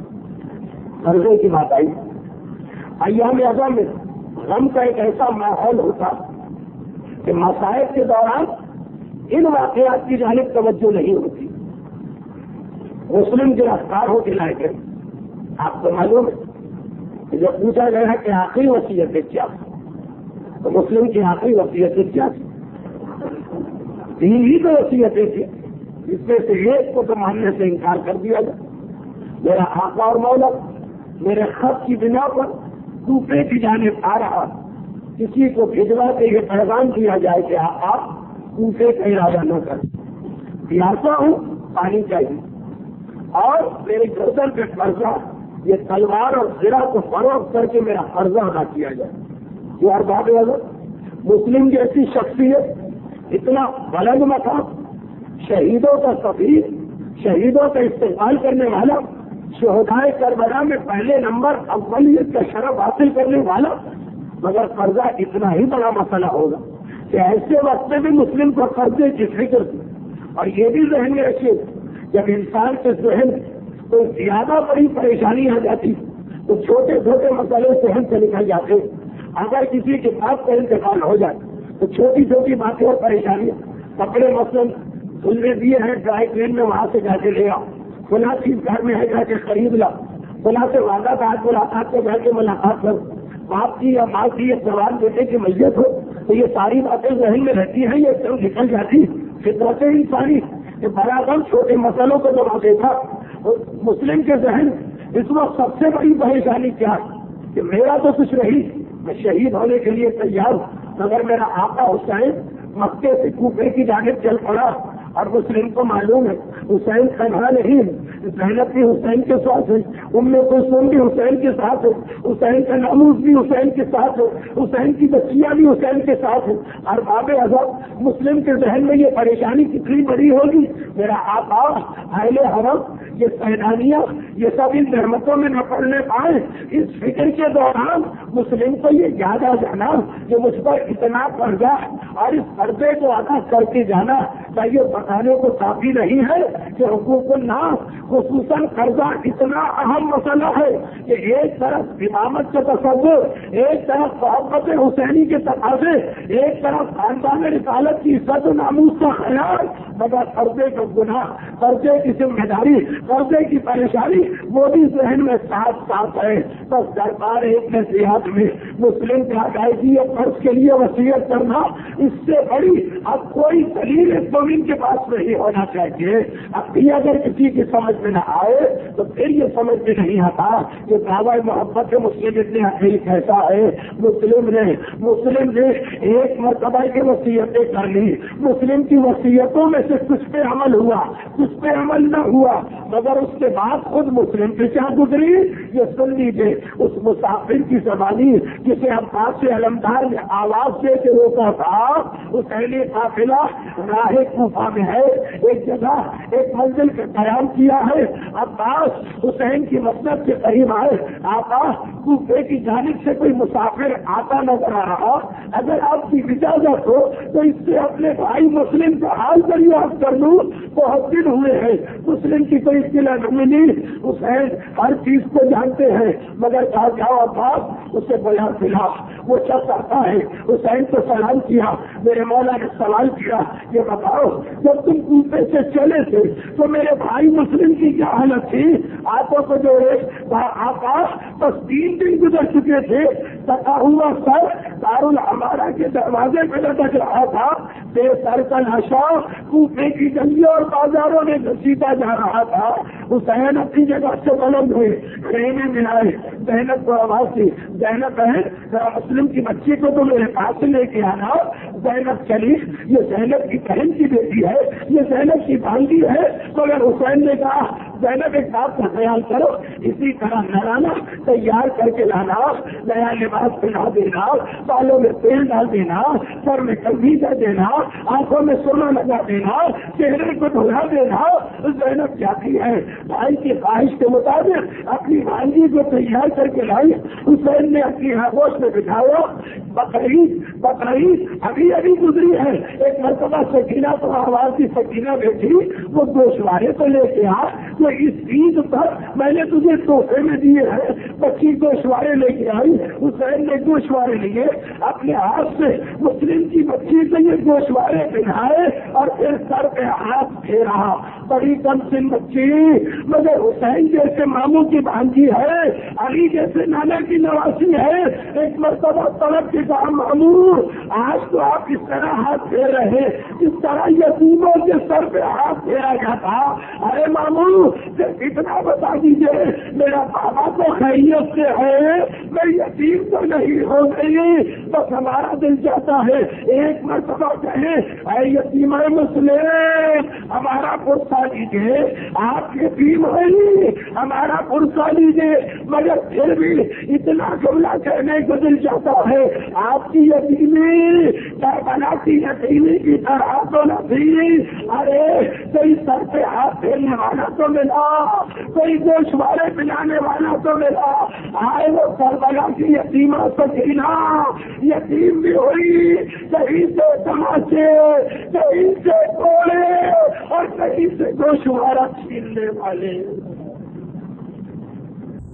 قرضے کی بات آئی. ایام اعظم میں غم کا ایک ایسا ماحول ہوتا کہ مسائل کے دوران ان واقعات کی جانب توجہ نہیں ہوتی. مسلم گرفتار ہو کے لائے گئے. آپ کو معلوم ہے جب پوچھا گیا ہے کہ آخری وصیتیں کیا تو مسلم کی آخری وصیتیں کیا تھی؟ 3 ہی تو وصیتیں تھیں، اس میں سے ایک کو تو ماننے سے انکار کر دیا گیا. میرا آقا اور مولا میرے خط کی بنا پر کوفے کی جانب آ رہا، کسی کو بھجوا کے یہ پیغام دیا جائے کہ آپ کوفے کا ارادہ نہ کریں، پیاسا ہوں پانی چاہیے، اور میرے گردن پہ قرضہ، یہ تلوار اور زرہ کو فروخت کر کے میرا قرضہ ادا کیا جائے. جو ارباب حضرت مسلم جیسی شخصیت، اتنا بلند مقام، شہیدوں کا سفیر، شہیدوں کا استقبال کرنے والا، شہدائے کربلا میں پہلے نمبر اولیت کا شرف حاصل کرنے والا، مگر قرضہ اتنا ہی بڑا مسئلہ ہوگا کہ ایسے وقت میں بھی مسلم کو قرضے کی فکر تھی. اور یہ بھی ذہن میں رکھیے جب انسان کے ذہن کو زیادہ بڑی پریشانی آ جاتی تو چھوٹے چھوٹے مسئلے ذہن سے نکل جاتے. اگر کسی کے باپ کا انتقال ہو جائے تو چھوٹی چھوٹی باتیں اور پریشانیاں، کپڑے مثلاً دھلنے دیے ہیں ڈرائی کلین میں، وہاں سے جا کے لے آؤ، فلاں چیز گھر میں ہے جا کے خرید لا، فلاں سے وعدہ تھا آج ملاقات کو جا کے ملاقات کر، باپ کی یا ماں کی ایک جوان بیٹے کی میت ہو تو یہ ساری باتیں ذہن میں رہتی ہیں، یہ سب نکل جاتی. فطرت انسانی کہ برابر چھوٹے مسئلوں کو جب دیکھا. مسلم کے ذہن اس وقت سب سے بڑی پریشانی کیا ہے کہ میرا تو کچھ رہی، میں شہید ہونے کے لیے تیار ہوں، مگر میرا آقا حسین مکے سے کوفے کی جانب چل پڑا. اور مسلم کو معلوم ہے حسین تنہا نہیں ہے، زینب بھی حسین کے ساتھ ہے، ام کلثوم بھی حسین کے ساتھ ہے، حسین کا ناموس بھی حسین کے ساتھ ہے، حسین کی بچیاں بھی حسین کے ساتھ ہیں. اور باب اعظم مسلم کے ذہن میں یہ پریشانی کتنی بڑی ہوگی، میرا آقا اہل حرم یہ سیلانیاں یہ سب ان نعمتوں میں نہ پڑنے پائے. اس فکر کے دوران مسلم کو یہ یاد آ جانا کہ مجھ پر اتنا قرضہ اور اس قرضے کو ادا کر کے جانا، کیا یہ بتانے کو کافی نہیں ہے کہ حقوق الناس خصوصاً قرضہ اتنا اہم مسئلہ ہے کہ ایک طرف امامت کا تصور، ایک طرف محبت حسینی کے تقاضے، ایک طرف خاندان رسالت کی عزت و ناموس کا خیال، مگر قرضے کا گناہ، قرضے کی ذمہ داری، قرضے کی پریشانی وہ بھی ذہن میں ساتھ ساتھ ہے. بس دربار ایک نصیحت میں مسلم کی ادائیگی اور قرض کے لیے وصیت کرنا، اس سے بڑی اب کوئی دلیل مومن کے پاس نہیں ہونا چاہیے. اب بھی اگر کسی کی سمجھ میں نہ آئے تو پھر یہ سمجھ میں نہیں آتا کہ دعوی محبت مسلم اتنے حقیق کیسا ہے. مسلم نے ایک مرتبہ کی وصیتیں کر لی، مسلم کی وصیتوں میں سے کچھ پہ عمل ہوا، کچھ پہ عمل نہ ہوا، مگر اس کے بعد خود مسلم پہ کیا گزری یہ سن لیجیے. اس مسافر کی زبانی جسے عباس علمدار نے آواز دے کے روکا تھا، حسینی قافلہ راہ کوفہ میں ہے، ایک جگہ ایک منزل کا قیام کیا ہے. عباس حسین کی مسجد کے قریب آئے، آقا کوفے کی جانب سے کوئی مسافر آتا نظر آ رہا، اگر آپ کی اجازت ہو تو اس سے اپنے بھائی مسلم کا حال دریافت کر لوں. بہت دن ہوئے ہیں مسلم کی کوئی اطلاع نہیں ملی. حسین ہر چیز کو جانتے ہیں مگر کہا جاؤ عباس اسے بیان دلا. وہ شخص آتا ہے، حسین کو سلام کیا، میرے مولا نے سوال کیا یہ بتاؤ جب تم کوفے سے چلے تھے تو میرے بھائی مسلم کی کیا حالت تھی؟ آنکھوں کو جوڑے آقا بس 3 دن گزر چکے تھے، تھکا ہوا سر دارالعمارہ کے دروازے پہ لٹک رہا تھا، بے سر کا نشہ کوفے کی گلیوں اور بازاروں میں گھسیٹا جا رہا تھا. حسین اپنی جگہ سے بلند ہوئے، خیمے میں آئے، زینب کو آواز دی، زینب بہن ذرا مسلم کی بچی کو تو میرے پاس لے کے آنا. زینب چلی، یہ زینب کی بہن کی بیٹی ہے، یہ زینب کی بھانجی ہے. مگر حسین نے کہا زینب ایک بات کا خیال کرو، اسی طرح نرانا تیار کر کے لانا، نیا لباس پہنا دینا، بالوں میں تیل ڈال دینا، سر میں کنگھی کر دینا، آنکھوں میں سونا لگا دینا، چہرے کو دھلا دینا. زینب جاتی ہے، بھائی کی خواہش کے مطابق اپنی بھانجی کو تیار کر کے لائی. حسین نے اپنی آگوش میں بٹھایا. بقرعید ابھی ابھی گزری ہے، ایک مرتبہ سکینہ تو آواز کی سکینہ بیٹھی وہ گوشوارے تو لے کے آ، وہ اس عید پر میں نے تجھے تحفے میں دیے ہیں، بچی گوشوارے لے کے آئی۔ حسین نے گوشوارے لیے، اپنے ہاتھ سے مسلم کی بچی سے یہ گوشوارے پہنائے اور پھر سر پہ ہاتھ پھیرا۔ بڑی کم سن بچی مگر حسین جیسے ماموں کی بھانجی ہے، علی جیسے نانا کی نواسی ہے، ایک مرتبہ طلب کے کہا ماموں آج تو آپ اس طرح ہاتھ پھیر رہے اس طرح یتیموں کے سر پہ ہاتھ پھیرا جاتا۔ ارے ماموں اتنا بتا دیجیے میرا بابا تو خیریت سے ہے، میں یتیم تو نہیں ہو گئی، بس ہمارا دل چاہتا ہے ایک مرتبہ کہیں اے یتیم مسلم ہمارا پرسہ لیجیے، آپ یتیم ہے ہمارا پرسہ لیجیے، مگر پھر بھی اتنا جملہ کہنے کو دل چاہتا ہے آپ کی یتیمی کربلا کی یتیمی کی طرح تو نہ تھی۔ ارے کوئی سر پہ ہاتھ پھیرنے والا تو ملا، کوئی گوشوارے پلانے والا تو ملا، آئے وہ کربلا کی یتیمہ سکینہ یتیم بھی ہوئی، کہیں سے تماشے کہیں سے کوڑے اور کہیں سے گوشوارہ چھیننے والے۔